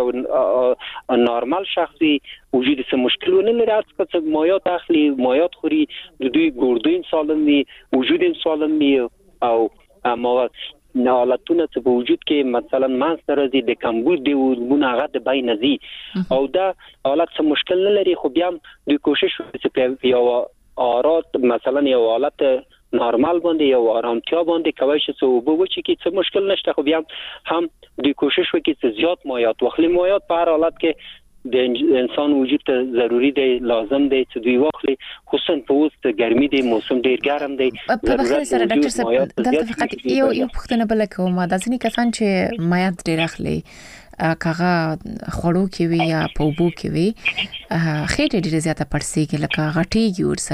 یو نارمال شخصي وجود څه مشکل نه لري چې مایات اخلي مایات خوري د دوی ګردوی سالم وي وجود سالم وي او امراض نه حالتونه چې په وجود کې مثلا مانس راځي د کمبود دی ورونه هغه د بای نزي او دا حالت څه مشکل نه لري خو بیا دوی کوشش وکړي چې یو آرات مثلا یو حالت نارمال باندې یو آرامتیا باندې کوي چې وبو چې کې څه مشکل نشته خو بیا هم دوی کوشش وکړي چې زیات مایات واخلي مایات په هر حالت کې د انسان وجود ته ضروری دی لازم دی چې دوی واخلي خصوصا په وخت ګرمي دی موسم ډیر ګرم دی په بخیر سره ډاکټر صاحب دلته فقط یو یو پوښتنه بل کوم دا ځینې کسان چې مایات ډیر اخلي کاغه خړو کې وي یا په وبو کې وي خېټه ډیره زیاته پړسیږي لکه غټیږي ور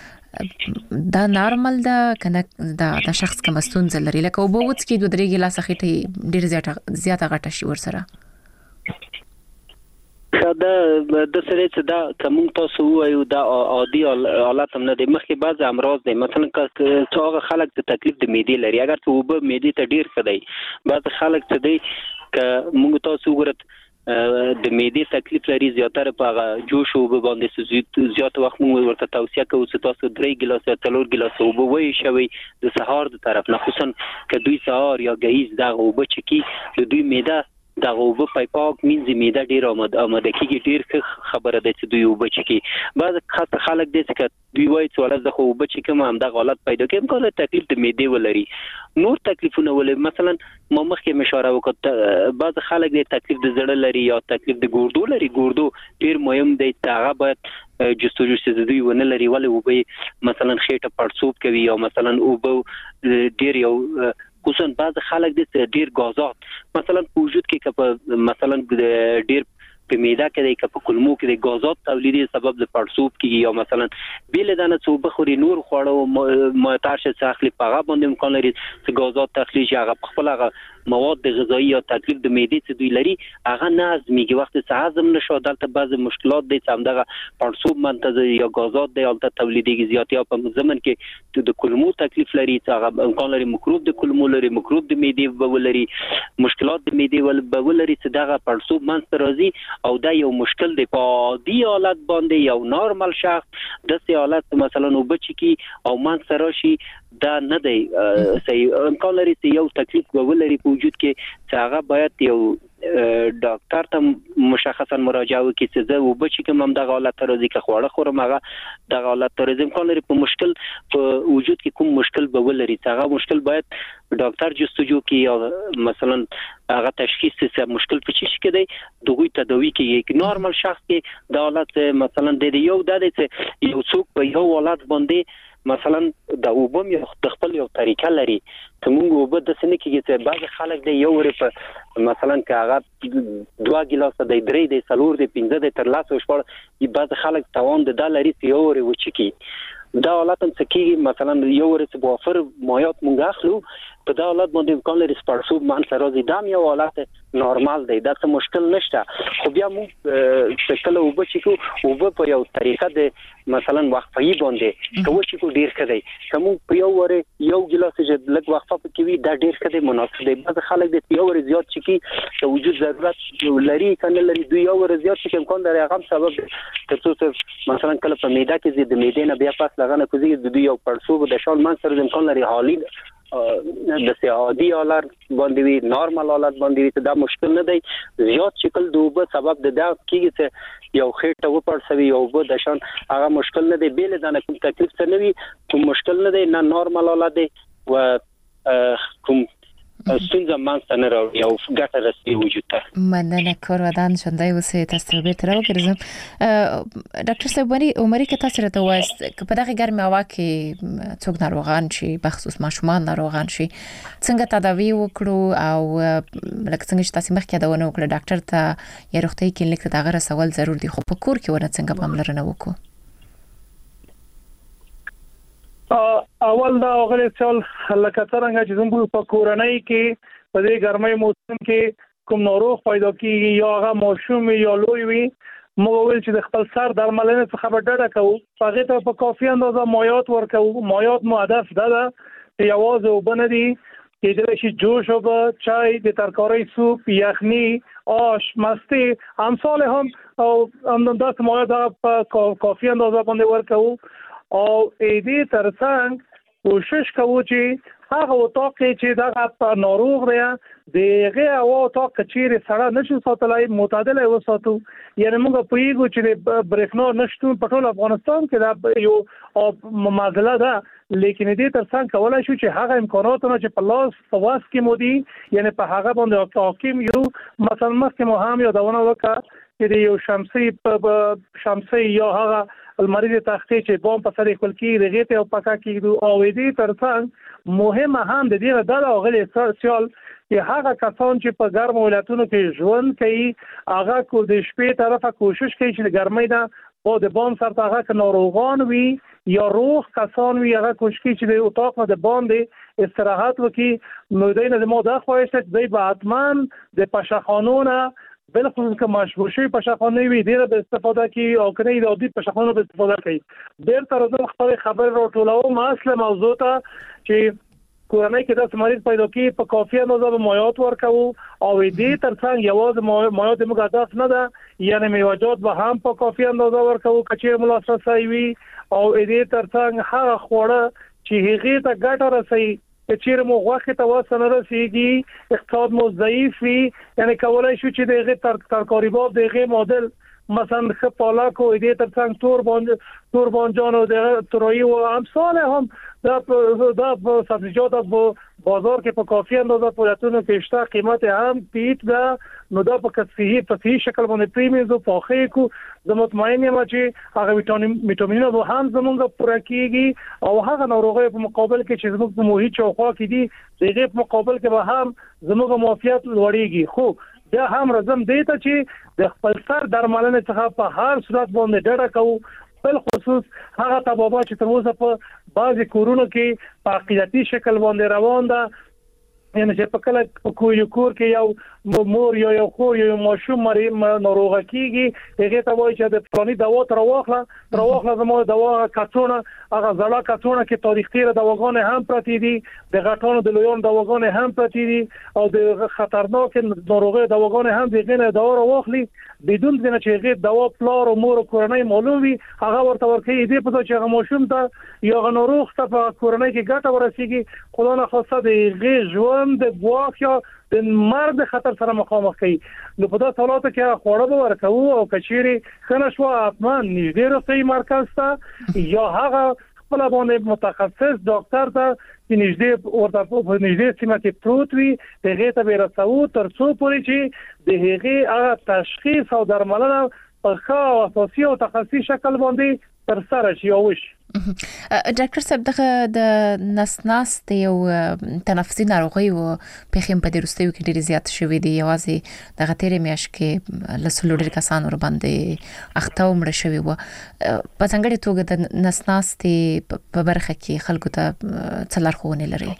سره دا نارمل دا کنه دا د شخص کوم ستونزه لري لکه وبو وڅ کې دوه درې ګلاس خېټه ډیره زیاته زیاته غټه شي ور سره دا د سره چې دا کوم تاسو وایو دا عادي حالت هم نه دی مخکې بعض امراض دي مثلا چې هغه خلک ته تکلیف د معدې لري اگر ته وب معدې ته ډیر کړي بعض خلک ته دی ک موږ تاسو ګورت د معدې تکلیف لري زیاتره په جوش او باندې زیات وخت موږ ورته توصیه کوو چې تاسو درې ګلاس یا څلور ګلاس وب وای شوي د سهار د طرف نه خصوصا ک دوی سهار یا ګهیز دا وب چکی د دوی معده د اوبه پای پاک مینځي میده ډیر آماده آماده کیږي ډیر خبره ده چې دوی اوبه چکي بعض خلک دې چې دوی وایي چې ولې د خو اوبه چکم هم د غلط پیدا کوي کله تکلیف د میده ولري نور تکلیفونه ولې مثلا ما مخکې مشوره وکړه بعض خلک دې تکلیف د زړه لري یا تکلیف د ګوردو لري ګوردو ډیر مهم دی هغه باید جستجو چې دوی ونه لري ولې وبې مثلا خېټه پړسوب کوي یا مثلا وبو ډیر یو خصوصا بعض خلک دې ډیر غازات مثلا په وجود کې کپ مثلا ډیر په میده کې د کپ کلمو کې د غازات تولیدي سبب د پړسوب کې یا مثلا بیل دانه څو بخوري نور خوړو ماتار شه څخلی پغه باندې امکان لري چې غازات تخلیص هغه خپل هغه مواد غذایی یا تکلیف د معدې څخه دوی لري هغه نازميږي وخت څخه هضم نشو دلته بعض مشکلات دي چې همدغه پړسوب منتظر یا غازات دی البته تولیدي زیاتیا په زمن کې د کلمو تکلیف لري چې هغه امکان لري مکروب د کلمو لري مکروب د معدې ولري مشکلات د معدې ولري چې دغه پړسوب منځ راځي او دا یو مشکل دی په عادي حالت باندې یو نارمل شخص د سي حالت مثلا وبچ کی او منځ راشي دا نه دی صحیح امکان لري چې یو تکلیف ولري په وجود کې چې هغه باید یو ډاکټر ته مشخصا مراجعه وکړي چې زه وبچ کوم هم د حالت راځي که خوړه خورم هغه د حالت راځي امکان لري په مشکل په وجود کې کوم مشکل به ولري چې هغه مشکل باید ډاکټر جستجو کوي یا مثلا هغه تشخیص چې مشکل په چی کې دی دغه تداوی کې یک نورمال شخص کې د حالت مثلا د یو د دې یو څوک په یو حالت باندې مثلا د وبم یو خپل یو طریقه لري ته مونږ وب د سنې کې چې بعض خلک د یو ور په مثلا کاغه دوا ګلاس د درې د سلور د پنځه د تر لاس وشپړ بعض خلک توان د دالري یو ور وچکی دا حالت هم څه مثلا یو ور څه بوفر مایات مونږ اخلو په دا حالت باندې امکان لري سپارسوب مان سره راځي دا یو حالت نورمال دی دا څه مشکل نشته خو بیا مونږ شکل وب چې کو وب په یو طریقه د مثلا وقفي باندې کوم چې کو ډیر کړي کوم په یو ور یو ګلاس چې لږ وقفه کوي دا ډیر کړي مناسب دی بعض خلک د یو ور زیات چې کی وجود ضرورت لري کنه لري دوی یو ور زیات چې امکان لري هغه سبب ترڅو مثلا کله په میده کې د میده نه بیا پاس لغنه کوزي د دوی یو پړسوب د شال مان سره امکان لري حالي د سیادي حالت باندې وی نارمل حالت باندې وی ته دا مشکل نه دی زیات شکل دوبه سبب د دا کیږي چې یو خېټه و پړسوي یو به د شان هغه مشکل نه دی بیل دانه کوم تکلیف څه نه وي کوم مشکل نه دی نه نارمل حالت دی و کوم ستونزه مانسته نه راوړي او ګټه رسي وجود ته مننه کور ودان شوندای اوسه تاسو به تر وګرځم ډاکټر صاحب ونی عمرې کې تاسو راته وایست په دغه ګرمه هوا کې څوک ناروغان شي بخصوص ماشومان ناروغان شي څنګه تداوی وکړو او لکه څنګه چې تاسو مخکې دا ونه وکړه ډاکټر ته یا روغتي کلینیک ته دغه رسول ضرور دي خو په کور کې ونه څنګه پاملرنه وکړو اول دا غل چل لکه څنګه چې زموږ په کورنۍ کې په دې ګرمۍ موسم کې کوم ناروغ پیدا کیږي یا هغه ماشوم یا لوی وي موږ ول چې د خپل سر درملنه څخه به ډډه کوو هغه ته په کافي اندازه مایات ورکوو مایات مو هدف ده چې یوازې وبنه دي چې د شي جوش او چای د ترکاری سوپ یخني آش مستی امثال هم او اندازه مایات په کافي اندازه باندې ورکوو او دې ترڅنګ کوشش کوو چې هغه وطاق چې دا ناروغ دی دغه او وطاق چې سره نشو ساتلای معتدل وساتو یعنی موږ پریږو چې برېښنا نشټون په ټول افغانستان کې دا یو معضله ده لیکن دې ترڅنګ کولای شو چې هغه امکاناتونه چې په لاس په واس کې مودي یعنی په هغه باندې حاکم یو مثلا مخکې مو هم یادونه وکړه چې یو شمسي په شمسي یا هغه المریض تختې چې بوم په سره خپل کې دغه ته او پکا کې او دې ترڅنګ مهمه هم د دې د غلي سوشل چې هغه کسان چې په ګرم ولایتونو کې ژوند کوي هغه کو د شپې طرفه کوشش کوي چې ګرمۍ دا او د بوم سره هغه ناروغان وي یا روغ کسان وي هغه کوشش کوي چې د اتاق د باندې استراحت وکړي نو دینه د موده خوښته دی به اتمن د پشخانونه بلخصوص که مشهور شوی پشخانه وي ډیره به استفاده کوي او کنه د عادي پشخانه به استفاده کوي ډیر تر اوسه خپل خبر راټولوم اصل موضوع ته چې کورنۍ کې د مریض پیدا کی په کافي اندازه به مایات ورکوو او دې ترڅنګ یوازې مایات موږ هدف نه ده یعنی میوه‌جات به هم په کافي اندازه ورکوو کچې ملاسرسي وي او دې ترڅنګ هغه خوړه چې هغه ته ګټه رسي چې مو غوښه ته وسنه رسیږي اقتصاد مو ضعیف وي یعنی کولای شو چې دغه تر ترکاری باب دغه مدل مثلا خپالاکو ایده ترڅنګ تور باندې تور بانجان او د تروي او امثال هم د د سبزیجات په بازار کې په کافي اندازه پورتونه کې شته قیمت هم پیټ ده نو دا په کثیه په صحیح شکل باندې پریمیز او پاخه کو زه مطمئن یم چې هغه ویټامین ویټامینونه به هم زمونږ پوره کیږي او هغه ناروغي په مقابل کې چې زموږ په محیط چوخوا کې دي دغه په مقابل کې به هم زموږ معافیت لوړیږي خو دا هم رزم دی ته چې د خپل سر درملنه څخه په هر صورت باندې ډډه کوو بل خصوص هغه تبابا چې تر اوسه په بعضي کورونو کې په عقیدتي شکل باندې روان ده یعنی چې په کله په کوی کور کې یو مور یو یو خور یو ماشوم مری ناروغه کیږي هغه ته وایي چې د پلاني دوا تر واخله تر واخله زموږ دوا کڅونه هغه زړه کڅونه کې تاریخ تیر دواګان هم پرتی دي د غټانو د لویون دواګان هم پرتی دي او د خطرناک ناروغي دواګان هم دغه دوا واخلي بدون ځنه چې هغه دوا پلار او مور کورنۍ معلومي هغه ورته ورکړي دي په چې هغه ماشوم ته یو ناروغ ته په کورنۍ کې ګټه ورسیږي خدای نه خواسته د غي د بواخ یا د مرګ خطر سره مخامخ کوي نو په داسې حالاتو کې خوړه به ورکوو او کچيري خنه شو اطمان نږدې روغتي مرکز ته یا هغه خپل باندې متخصص ډاکټر ته چې نږدې ورته په نږدې سیمه کې پروت وي هغه ته به رسو تر څو پورې چې د هغه هغه تشخیص او درملنه په ښه او اساسي او تخصصي شکل باندې تر سره شي او وشي ډاکټر صاحب دغه د نسناست یو تنفسي ناروغي او په خیم په درستیو کې ډیر زیات شوې دي یوازې دغه تیرې میاش کې لسلو ډیر کسان ور باندې اخته عمر شوی وو په څنګه توګه د نسناست په برخه کې خلکو ته څلارخونه لري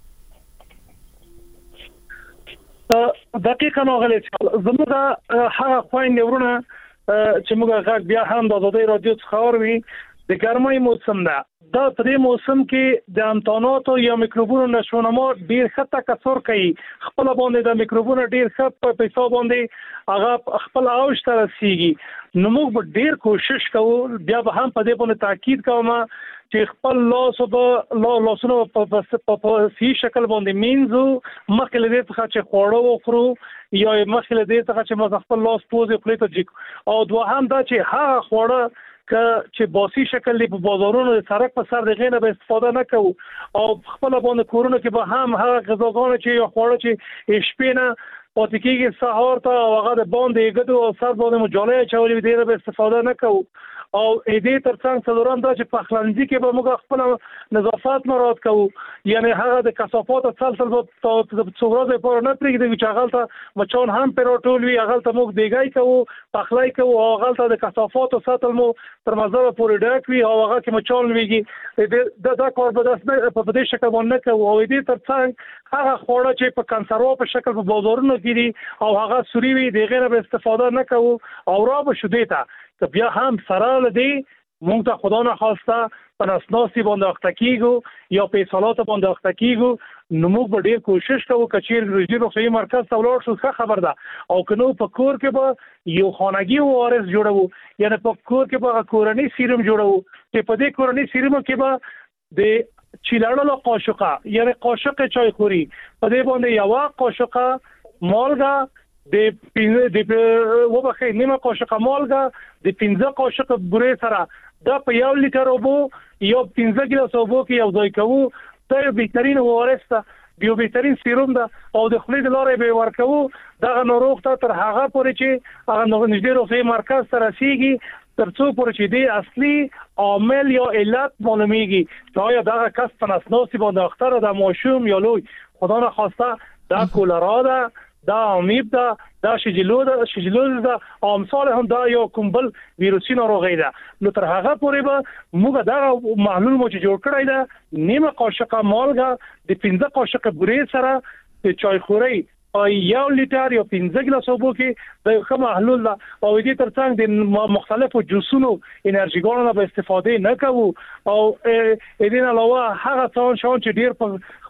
دقیقاً غلط زموږ هغه خويندې ورونه چې موږ غږ بیا هم د آزادۍ رادیو څخه اوري د ګرمۍ موسم ده دا په دې موسم کې د امتحاناتو یا میکروبونو نشونما ډیر ښه کثر کوي خپل باندې د میکروبونو ډیر ښه په پیسو باندې هغه خپل اوج ته رسیږي نو موږ به ډیر کوشش کوو بیا به هم په دې باندې تاکید کوم چې خپل لاس او لاسونو په صحیح شکل باندې مینځو مخکې له دې څخه چې خوړو وخورو یا مخکې له دې څخه چې موږ خپل لاس پوزې خولې ته جګ او دوهم دا چې هغه خوړه که چې باسي شکل دی په بازارونو د سړک په سر دغه نه به استفاده نه کوو او خپل باندې کورونو کې به هم هغه غذاګانې چې یو خوړه چې شپې نه پاتې کېږي سهار ته او هغه د باندې ګدو او سر باندې مجالې چولې دی به استفاده نه کوو او دې ترڅنګ څلورم دا چې په خلنځي کې به موږ خپل نظافت مراعات کوو یعنی هغه د کثافات تسلسل په څومره په نه پرېږدي چې هغه ته مچان هم پروټول وي هغه ته موږ دیګای کوو پخلای کوو او هغه ته د کثافات ساتل مو تر مزه پورې ډک وي او هغه کې مچان ويږي دا دا کار به په دې شکل باندې کوو او دې ترڅنګ هغه خوړه چې په کنسرو په شکل په بازارونو کې دي او هغه سوري وي دغه نه استفاده نه کوو او را به شو دیتا که بیا هم سره لدی مونږ ته خدا نه خواسته په نسناسي باندې اخته کیږو یا په سالات باندې اخته کیږو نو موږ به ډیر کوشش کوو کچیر روزي روغتي مرکز ته ولاړ شو ښه خبر ده او کنو په کور کې به یو خانګي وارث جوړو یعنی په کور کې به کورنۍ سیروم جوړو چې په دې کورنۍ سیروم کې به د چیلړلو قاشقه یعنی قاشق چای خوري په دې باندې یو قاشقه مالګه د پینځه د وبخې نیمه قاشقه مالګه د پنځه قاشق بورې سره دا په یو لیټر اوبو یو پنځه ګیلاس اوبو کې یو ځای کوو دا یو بهترین وارث ده یو بهترین سیروم ده او د خولې د لارې به ورکوو دا ناروغ ته تر هغه پورې چې هغه نږدې روغتي مرکز ته رسیږي تر څو پورې چې دی اصلي عامل یا علت معلومیږي دا یا دغه کس په نسناسي باندې اختر د ماشوم یا لوی خدا نه خواسته دا کولرا ده دا امیب ده دا شجلو ده شجلو ده او امثال هم دا یو کومبل ویروسي ناروغي ده نو تر هغه پورې به موږ دا محلول مو چې جوړ کړی ده نیمه قاشقه مالګه د پنځه قاشقه بورې سره د چای خوري او یو لیټر یا پنځه ګیلاس اوبو کې د کوم محلول ده او دې ترڅنګ د مختلفو جوسونو انرژيګانو به استفاده نه کوو او دې نه علاوه هغه څون شون چې ډیر په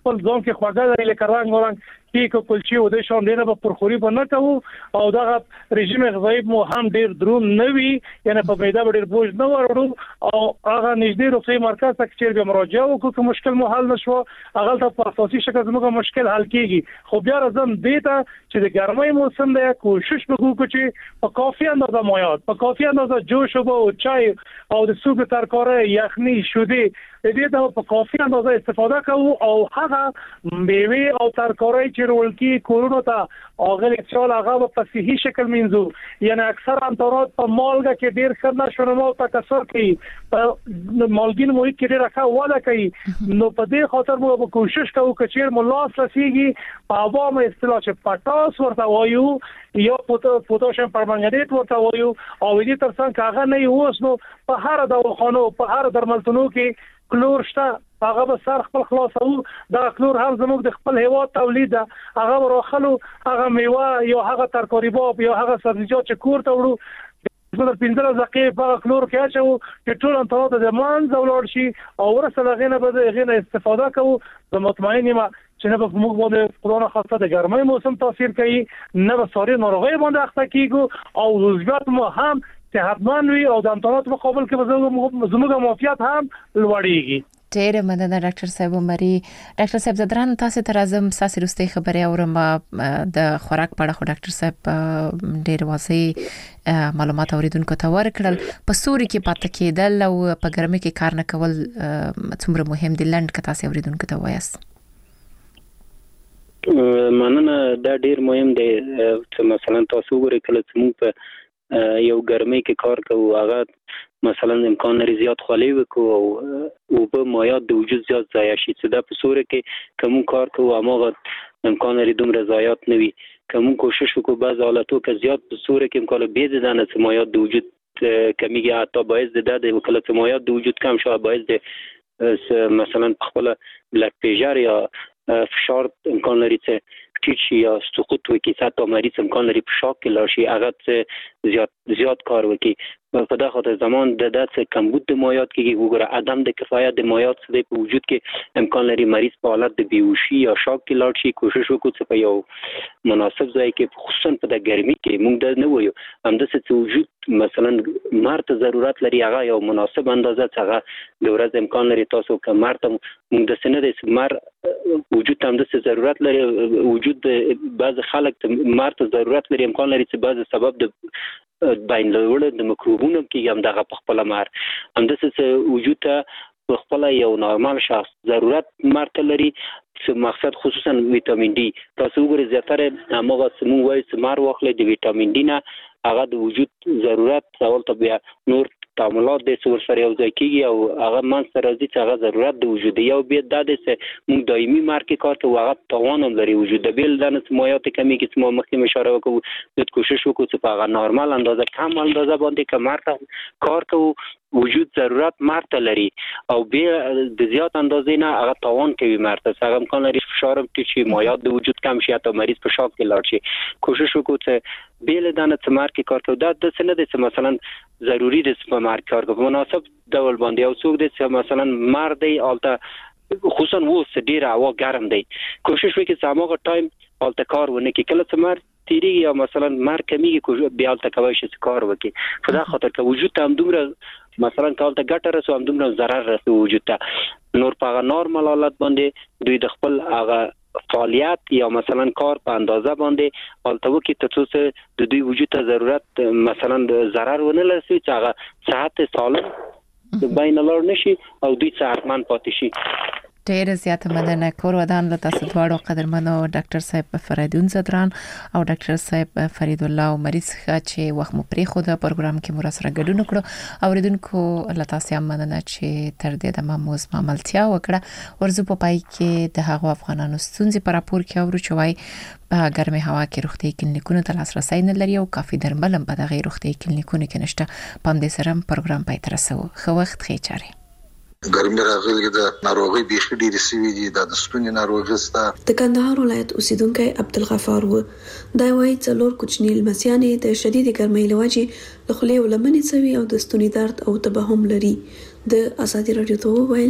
خپل ځان کې خواږه لري لکه رنګ ورنګ کې کلچي او د شان ډیره په پرخوري باندې کوو او دا رژیم غذایی مو هم ډیر درون نه وي یعنی په پیدا ډیر بوج نه ورړو او هغه نږدې روغتي مرکز ته چې مراجعه وکړو که مشکل مو حل نشو هغه ته په اساسي شکل زموږ مشکل حل کیږي خو بیا راځم دې ته چې د ګرمۍ موسم دی کوشش وکړو چې په کافي اندازه مایات په کافي اندازه جوش او چای او د سوپ ترکارې یخني شودې دې ته په کافي اندازه استفاده کوو او هغه میوه او ترکارې چې ورولکی کورونو ته اغل اکچوال هغه په صحیح شکل منځو یعنی اکثر انترات په مالګه کې ډیر خدمت شونمو تکثر کوي په مالګین محیط کې ډیر ښه وده کوي نو په دې خاطر مو کوشش کوو چې ملاس رسیږي په عوامو اصطلاح چې پټاس ورته وایو یا پوتاشیم پرمنګنیټ ورته وایو او دې ترڅنګ هغه نه اوس نو په هر دواخانو په هر درملتونو کې کلور شته هغه به سر خپل خلاصو دا کلور هم زموږ د خپل هوا تولید هغه ورخلو هغه میوه یا هغه ترکاری باب یا هغه سبزیجات چې کور ته وړو زموږ پنځه دقیقې په کلور کې اچو چې ټول انترات د مان زولور شي او ورسره غینه به غینه استفاده کوو زه مطمئن یم چې نه به موږ باندې قرآن خاصه د ګرمۍ موسم تاثیر کوي نه به ساري ناروغي باندې اخته کیږو او روزګار مو هم صحتمند وي او د انترات مقابل کې زموږ معافیت هم لوړیږي ډېر مننه ډاکټر صاحب عمري ډاکټر صاحب زدران تاسو ته راځم ساسي رستي خبري اورم د خوراک په اړه خو ډاکټر صاحب ډېر واضح معلومات اوریدونکو ته ورکړل په سوري کې پاتې کېدل او په ګرمۍ کې کار نه کول څومره مهم دي لند کته تاسو اوریدونکو ته وایاست مننه دا ډېر مهم دی چې مثلا تاسو وګورئ کله چې موږ په یو ګرمۍ کې کار کوو هغه مثلا امکان لري زیات خولي وکړو او په مایات د وجود زیات ضایع شي چې دا په صورت کې کوم کار کوو هغه امکان لري دومره ضایعات نه وي کوم کوشش وکړو بعض حالاتو کې زیات په صورت کې امکان لري به د نه مایات د وجود کمیږي حتی باعث د د وکړه چې مایات د وجود کم شوه باعث د مثلا خپل بلډ پریشر یا فشار امکان لري چې ټیټ شي یا سقوط وکړي ساته مریض امکان لري په شاک کې لاړ شي هغه زیات زیات کار وکړي په دا خاطر زمان د داسې کمبود د مایات کې وګوره عدم د کفایت د مایات څخه په وجود کې امکان لري مریض په حالت د بیهوشي یا شاک کې لاړ شي کوشش وکړو چې په یو مناسب ځای کې خصوصا په د ګرمۍ کې موږ د نه وایو همداسې چې وجود مثلا مرته ضرورت لري هغه یو مناسب اندازه څنګه د ورځ امکان لري تاسو که مرته موږ د سینې د مر وجود هم د ضرورت لري وجود بعض خلک مرته ضرورت لري امکان لري چې بعض سبب د باین له د مکروبونو کې هم دغه په خپل مار همداسې وجود ته خپل یو نورمال شخص ضرورت مرته لري چې مقصد خصوصا ویټامین ډي تاسو وګورئ زیاتره هغه سمو وایي چې مار واخلې د ویټامین ډي نه هغه د وجود ضرورت اول ته بیا نور تعاملات د سور سره یو ځای کیږي او هغه منځ ته راځي چې هغه ضرورت د وجود یو بیا د دې موږ دایمي مارکې کار کوو هغه توان هم لري وجود د بیل د مایات کمی کې چې ما مخکې اشاره وکړو د کوشش وکړو چې په هغه نورمال اندازه کم اندازه باندې کمر کار کوو وجود ضرورت مرته لري او بیا د زیات اندازې نه هغه توان کوي مرته هغه امکان لري فشار ټیټ شي مایات د وجود کم شي حتی مریض په شاک کې لاړ شي کوشش وکړو چې بیل دانه چې مارکې کار کوو دا د څه نه دي چې مثلا ضروری دي چې مارکې کار کوو مناسب ډول باندې او څوک دي چې مثلا مار دی البته خصوصا وو ډیر هوا ګرم دی کوشش وکړي چې هغه ټایم البته کار ونه کې کله چې مار تیری یا مثلا مار کمیږي بیا البته کوي چې کار وکړي په دا خاطر که وجود ته هم دومره مثلا کال ته ګټه رسو هم دومره ضرر رسو وجود ته نور په هغه نورمال حالت باندې دوی د خپل هغه فعالیت یا مثلا کار په اندازه باندې البته وکړي ته د دوی وجود ته ضرورت مثلا ضرر ونه لري چې هغه صحت سالم بین لار نشي او دوی صحتمند پاتې شي ډیر زیات مننه کور ودان له تاسو دواړو قدرمنو ډاکټر صاحب فریدون زدران او ډاکټر صاحب فرید الله عمري څخه چې وخت مو پرې خو د پروګرام کې مو سره ګډون کړو اوریدونکو له تاسو هم مننه چې تر دې د ماموز ماملتیا وکړه ورزو په پای کې د هغو افغانانو ستونزې پر راپور کې اورو چې وای په ګرمه هوا کې روغتي کلینیکونو ته لاسرسي نه لري او کافي درمل هم په دغه روغتي کلینیکونو کې نشته پام دې سره پروګرام پای تر رسو خو وخت خې چاره ګرمي راغلي د ناروغي بيخي ډېرې سوي دي د ستوني ناروغي ستا د کندهار ولایت اوسیدونکو عبدالغفار و دا وایي څلور کوچنی لمسیانې د شدید ګرمۍ لوجې د خولې ولمنې سوي او د ستوني درد او تبهم لري د ازادي رادیو ته وویل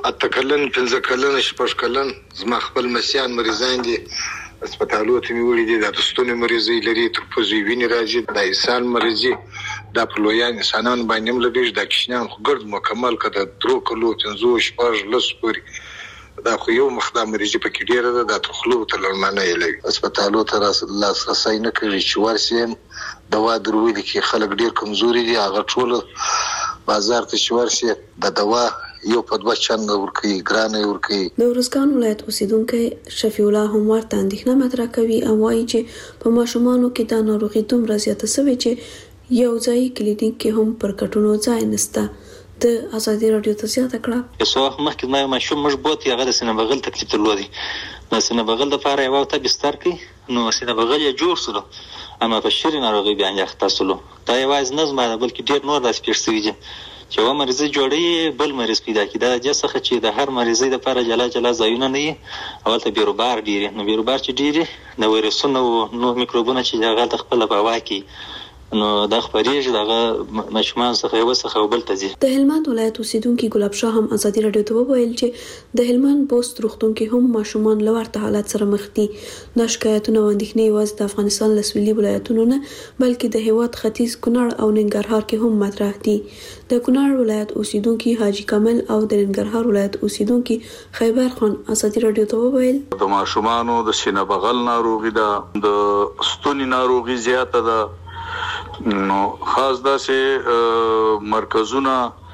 اتکلن پنځه کلن شپږ کلن زما خپل مسیان مریضان دي هسپتالو ته مې وړي دي د ستوني مریضي لري تر پوزي ویني راځي د انسان مریضي د پلویان انسانان باندې ملګری د کښنان خو ګرد مکمل کده درو کلو پنځو شپږ لس پورې دا خو یو مخدا مریضي پکې ډیره ده د تخلو ته لرمانه یې لګي هسپتالو ته لاسرسی نه کوي چې ورسیم دوا دروي کې خلک ډیر کمزوري دي هغه ټول بازار ته چې ورسي د دوا یو په دوه چنده ورکي ګرانه ورکي د ورزګان ولایت اوسیدونکو شفیع الله هم ورته اندېښنه مطرح کوي او وایي چې په ماشومانو کې د ناروغي دومره زیاته شوې چې یو ځای کلینیک کې هم پر کټونو ځای نشته د ازادي رادیو ته زیاته کړه یو وخت مخکې ما ماشوم مش بوت هغه د سینه بغل تکلیف درلودي د سینه بغل د لپاره یو ته بستر کې نو سینه بغل یې جوړ سره اما په شری ناروغي بیان یخته سلو دا یوازې نظم نه بلکې ډیر نور داس پیښ شوی دي چې و مریض جوړي بل مریض پیدا کی دا د څخه چې د هر مریضي لپاره جلا جلا ځایونه نه وي اول ته بیروبار ډیری نو بیروبار چې ډیری نو ویروسونه نو میکروبونه چې هغه د خپل په واکي نو د خبرېږي دغه مشمان څخه یو څخه بل ته ځي د هلمند ولایت اوسیدونکو ګلاب شاه هم ازادي رادیو ته وویل چې د هلمند بوست روغتون کې هم ماشومان لورته حالت سره مخ دي د شکایتونو وندښنې یوازې د افغانستان لسویلي ولایتونو نه بلکې د هیواد ختیځ کونړ او ننګرهار کې هم مطرح دي د کونړ ولایت اوسیدونکو حاجی کامل او د ننګرهار ولایت اوسیدونکو خیبر خان ازادي رادیو ته وویل د ماشومانو د سینه بغل ناروغي ده د ستوني ناروغي زیاته ده نو خاص داسې مرکزونه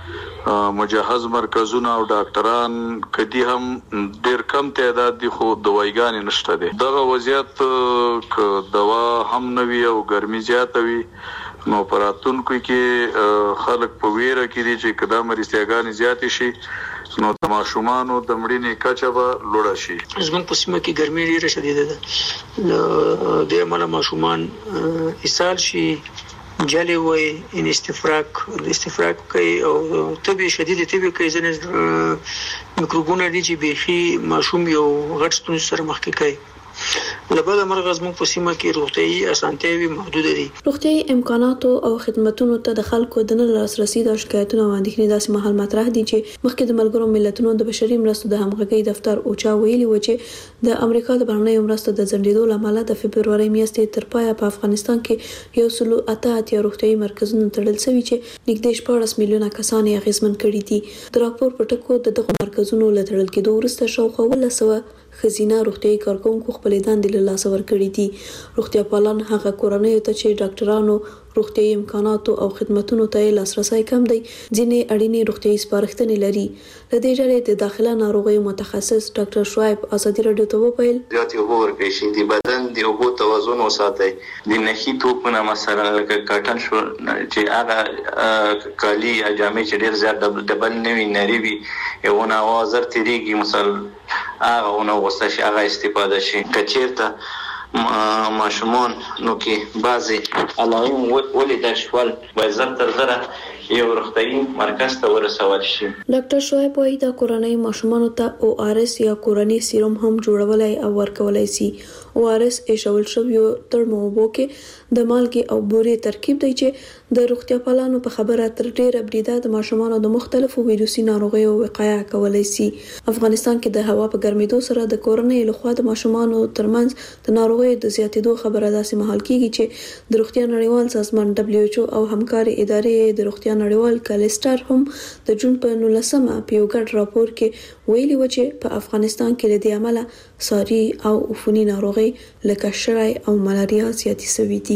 مجهز مرکزونه او ډاکټران کدي هم ډیر کم تعداد دي خو دوايګان نشته دي دغه وضعیت ک دوا هم نوي او ګرمي زیاته وي نو پراتونکو کې خلک په ویره کې دي چې کدا مریضیاګان زیات شي نو د ماشومانو د مړینې کچه به لوړه شي زموږ په سیمه کې ګرمي ډیره شدیده ده د عمله ماشومان اسهال شي جالي وي ان استفراق استفراق کوي او طبي شدید طبي کوي ځنه میکروبونه دي چې بيخي ماشوم یو غټ ستونزه سره مخ کې کوي لبدا مرغز مو په سیمه کې روغتيایي اسانتیاوي محدود دي روغتيایي امکانات او خدماتونو ته د خلکو د نه لاسرسي د شکایتونو وړاندې داسې مهال مطرح دي چې مخکې د ملګرو ملتونو د بشري مرستو د همغږي دفتر اوچا ویلي و چې د امریکا د بهرنیو مرستو د ځنډېدو لامل د فبرवरी میاشتې تر پایه په افغانستان کې یو سلو اته اتیا روغتيایي مرکزونه تړل شوي چې نږدې شپږ میلیونه کسان یې اغیزمن کړي دي د راپور په ټکو د دغه مرکزونو له تړل کېدو وروسته شاوخوا ولسوه خزینه روغتيایي کارکونکو خپل دندې له لاسه ورکړي دي روغتیا پالان هغه کورنۍ ته چې ډاکټرانو روغتيایي امکانات او خدماتونو ته لاسرسي کم دی ځینې اړینې روغتيایي سپارښتنې لري د دې ډلې د داخله ناروغیو متخصص ډاکټر شعیب ازادي رادیو ته وویل زیات اوبه ورکړئ شي د بدن د اوبو توازن وساتئ د نخي توپونه مثلا لکه کاټن شو چې هغه کالی یا جامې چې ډیر زیات ډبل نه وي نری وي یو نه وازر تیریږي مثلا هغه نو وسه شي هغه استفاده شي کچیرته ماشومان نو کې بعضي علائم ولې شول باید زر تر زره یو روغتيایي مرکز ته ورسول شي ډاکټر شعیب وايي دا کورنۍ ماشومان ته او آر اس یا کورنۍ سیروم هم جوړولای او ورکولای شي او آر اس ایشول شو یو ترموبو کې د مالګي او بورې ترکیب دی چې د روغتیا پالانو په خبره تر ډیره بریده د ماشومان د مختلفو ویروسي ناروغیو وقایع کولای شي افغانستان کې د هوا په ګرمېدو سره د کورنۍ لخوا د ماشومان ترمنځ د ناروغیو د زیاتېدو خبره داسې مهال کیږي چې د روغتیا نړیوال سازمان دبليو ایچ او او همکاري ادارې د روغتیا نړیوال کالستر هم د جون په نولسمه په یو ګډ راپور کې ویلي و چې په افغانستان کې د دې عمله ساري او عفوني ناروغي لکه شړای او ملاریا زیاتې شوې دي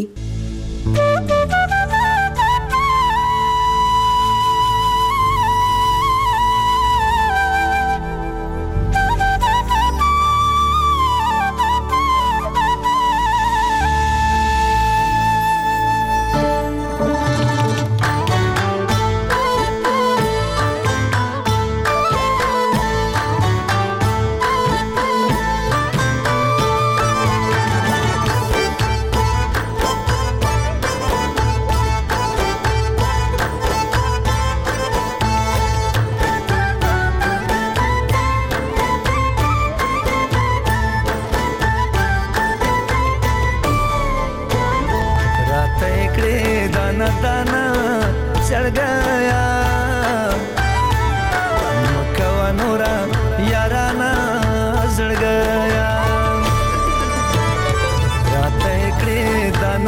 चढ़ गया मकवा नूरा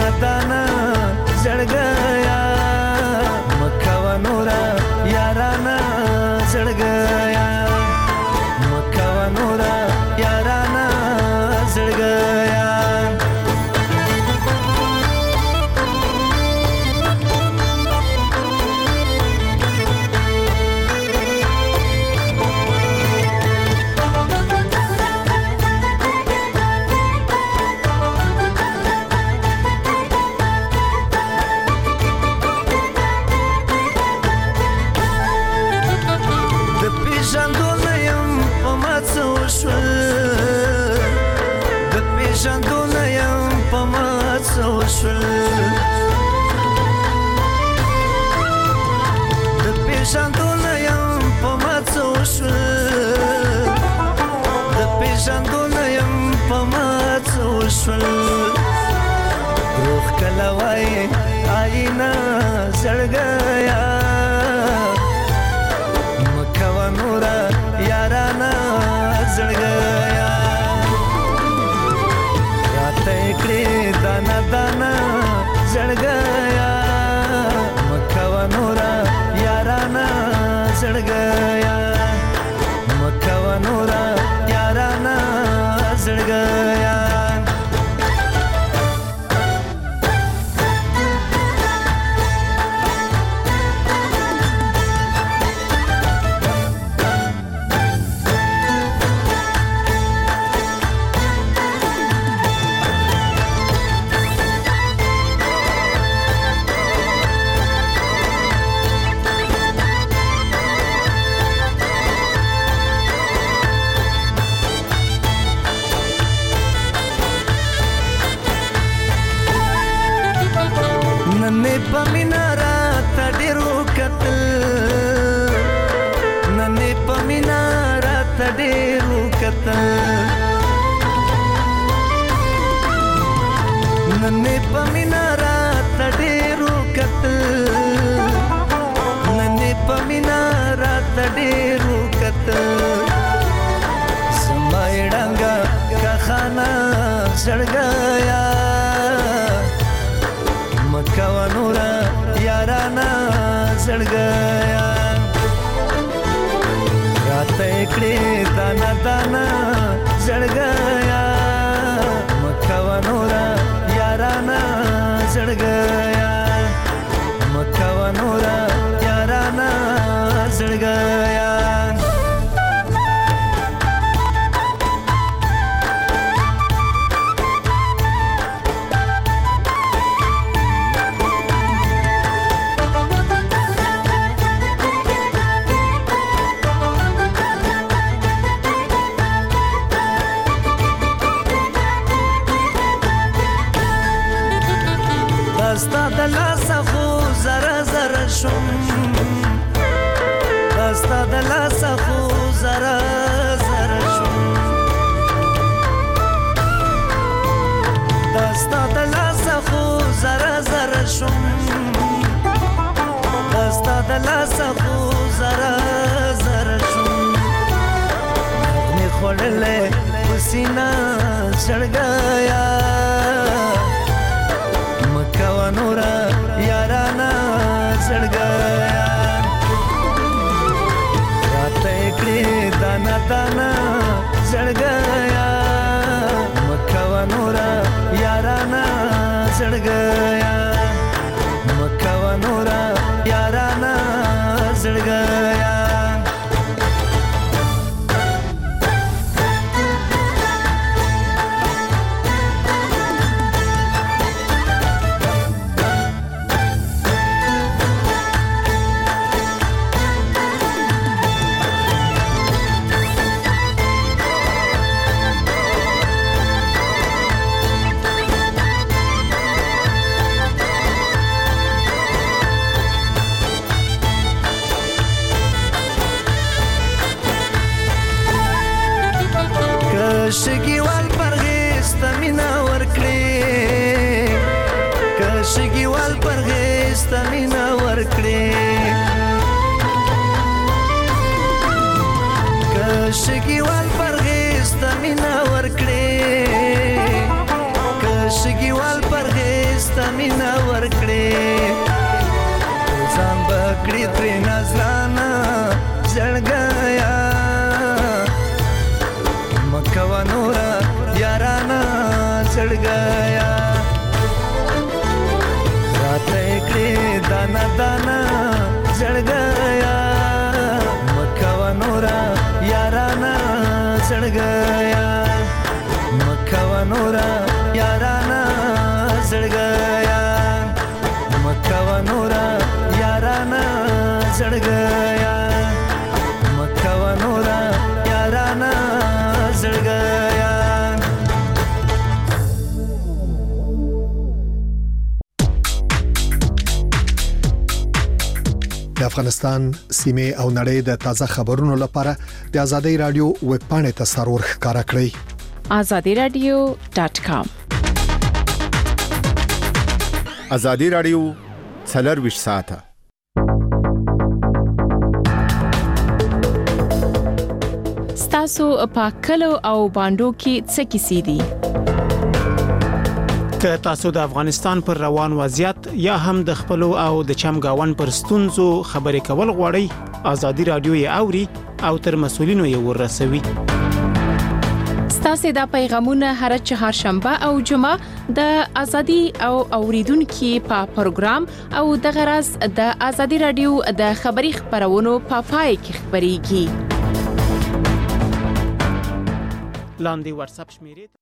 دانا دانا زړګیا مکوا نورا یارانا زړګیا مکوا نورا یارانا زړګیا ژوندونه یم په ما څه وشول د پېژندونه یم په ما څه وشول د پېژندونه یم په ما څه وشول روح کله وایي آینه زړګیا مه کوه نوره یارانه زړګیا دانا دانا زړګیا مکوا نورا یارانا زړګیا مکوا نورا یارانا زړګیا नन्हे पमीना रात डेरू कतल नन्हे पमीना रात डेरू कतल समाय डांगा का खाना सड़गया मक्का नूरा याराना सड़गया रात एकड़े दाना दाना सड़गया मक्का नूरा याराना सड़गया मक्का नूरा याराना सड़गया دستا دلاسا خو زرا زرا شم دستا دلاسا خو زرا زرا شم دستا دلاسا خو زرا زرا شم دستا دلاسا خو زرا زرا شم نغمه خوڑلے پسینا سڑگایا مکوا نورا یارانا زړګیا رات کړي دانا دانا زړګیا مکوا نورا یارانا زړګیا مکوا نورا یارانا زړګیا شګیوال پرغیز تمینا ورکړي ک شګیوال پرغیز تمینا ورکړي ک شګیوال پرغیز تمینا ورکړي ک شګیوال پرغیز مینا ورکړې ځان بکړې ترې نظرانه زړګیا مکوا نورا یارانا زړګیا راته کړې دانا دانا زړګیا مکوا نورا یارانا زړګیا مکوا نورا یارانا زړګیا مکوا نورا یارانا زړګیا مکوا نورا یارانا زړګیا. د افغانستان سیمه او نړۍ د تازه خبرونو لپاره د ازادي رادیو ویب پاڼې ته سرور ښکارا کړئ azadi radio dot com. ازادي رادیو څلور ویشت ساعته ستاسو پاکلو او باندو کې څه کیسې دي؟ که تاسو د افغانستان پر روان وضعیت یا هم د خپل او د چمګاون پر ستونزو خبرې کول غواړئ ازادي رادیو یې اوري او تر مسولینو یې ورسوي. ستاسو د پیغامونه هر چهارشنبه او جمعه د ازادي او اوریدونکو په پروګرام او د غرض د ازادي رادیو د خبري خبرونو په پای کې خبريږي. لاندې واتس اپ شمیرې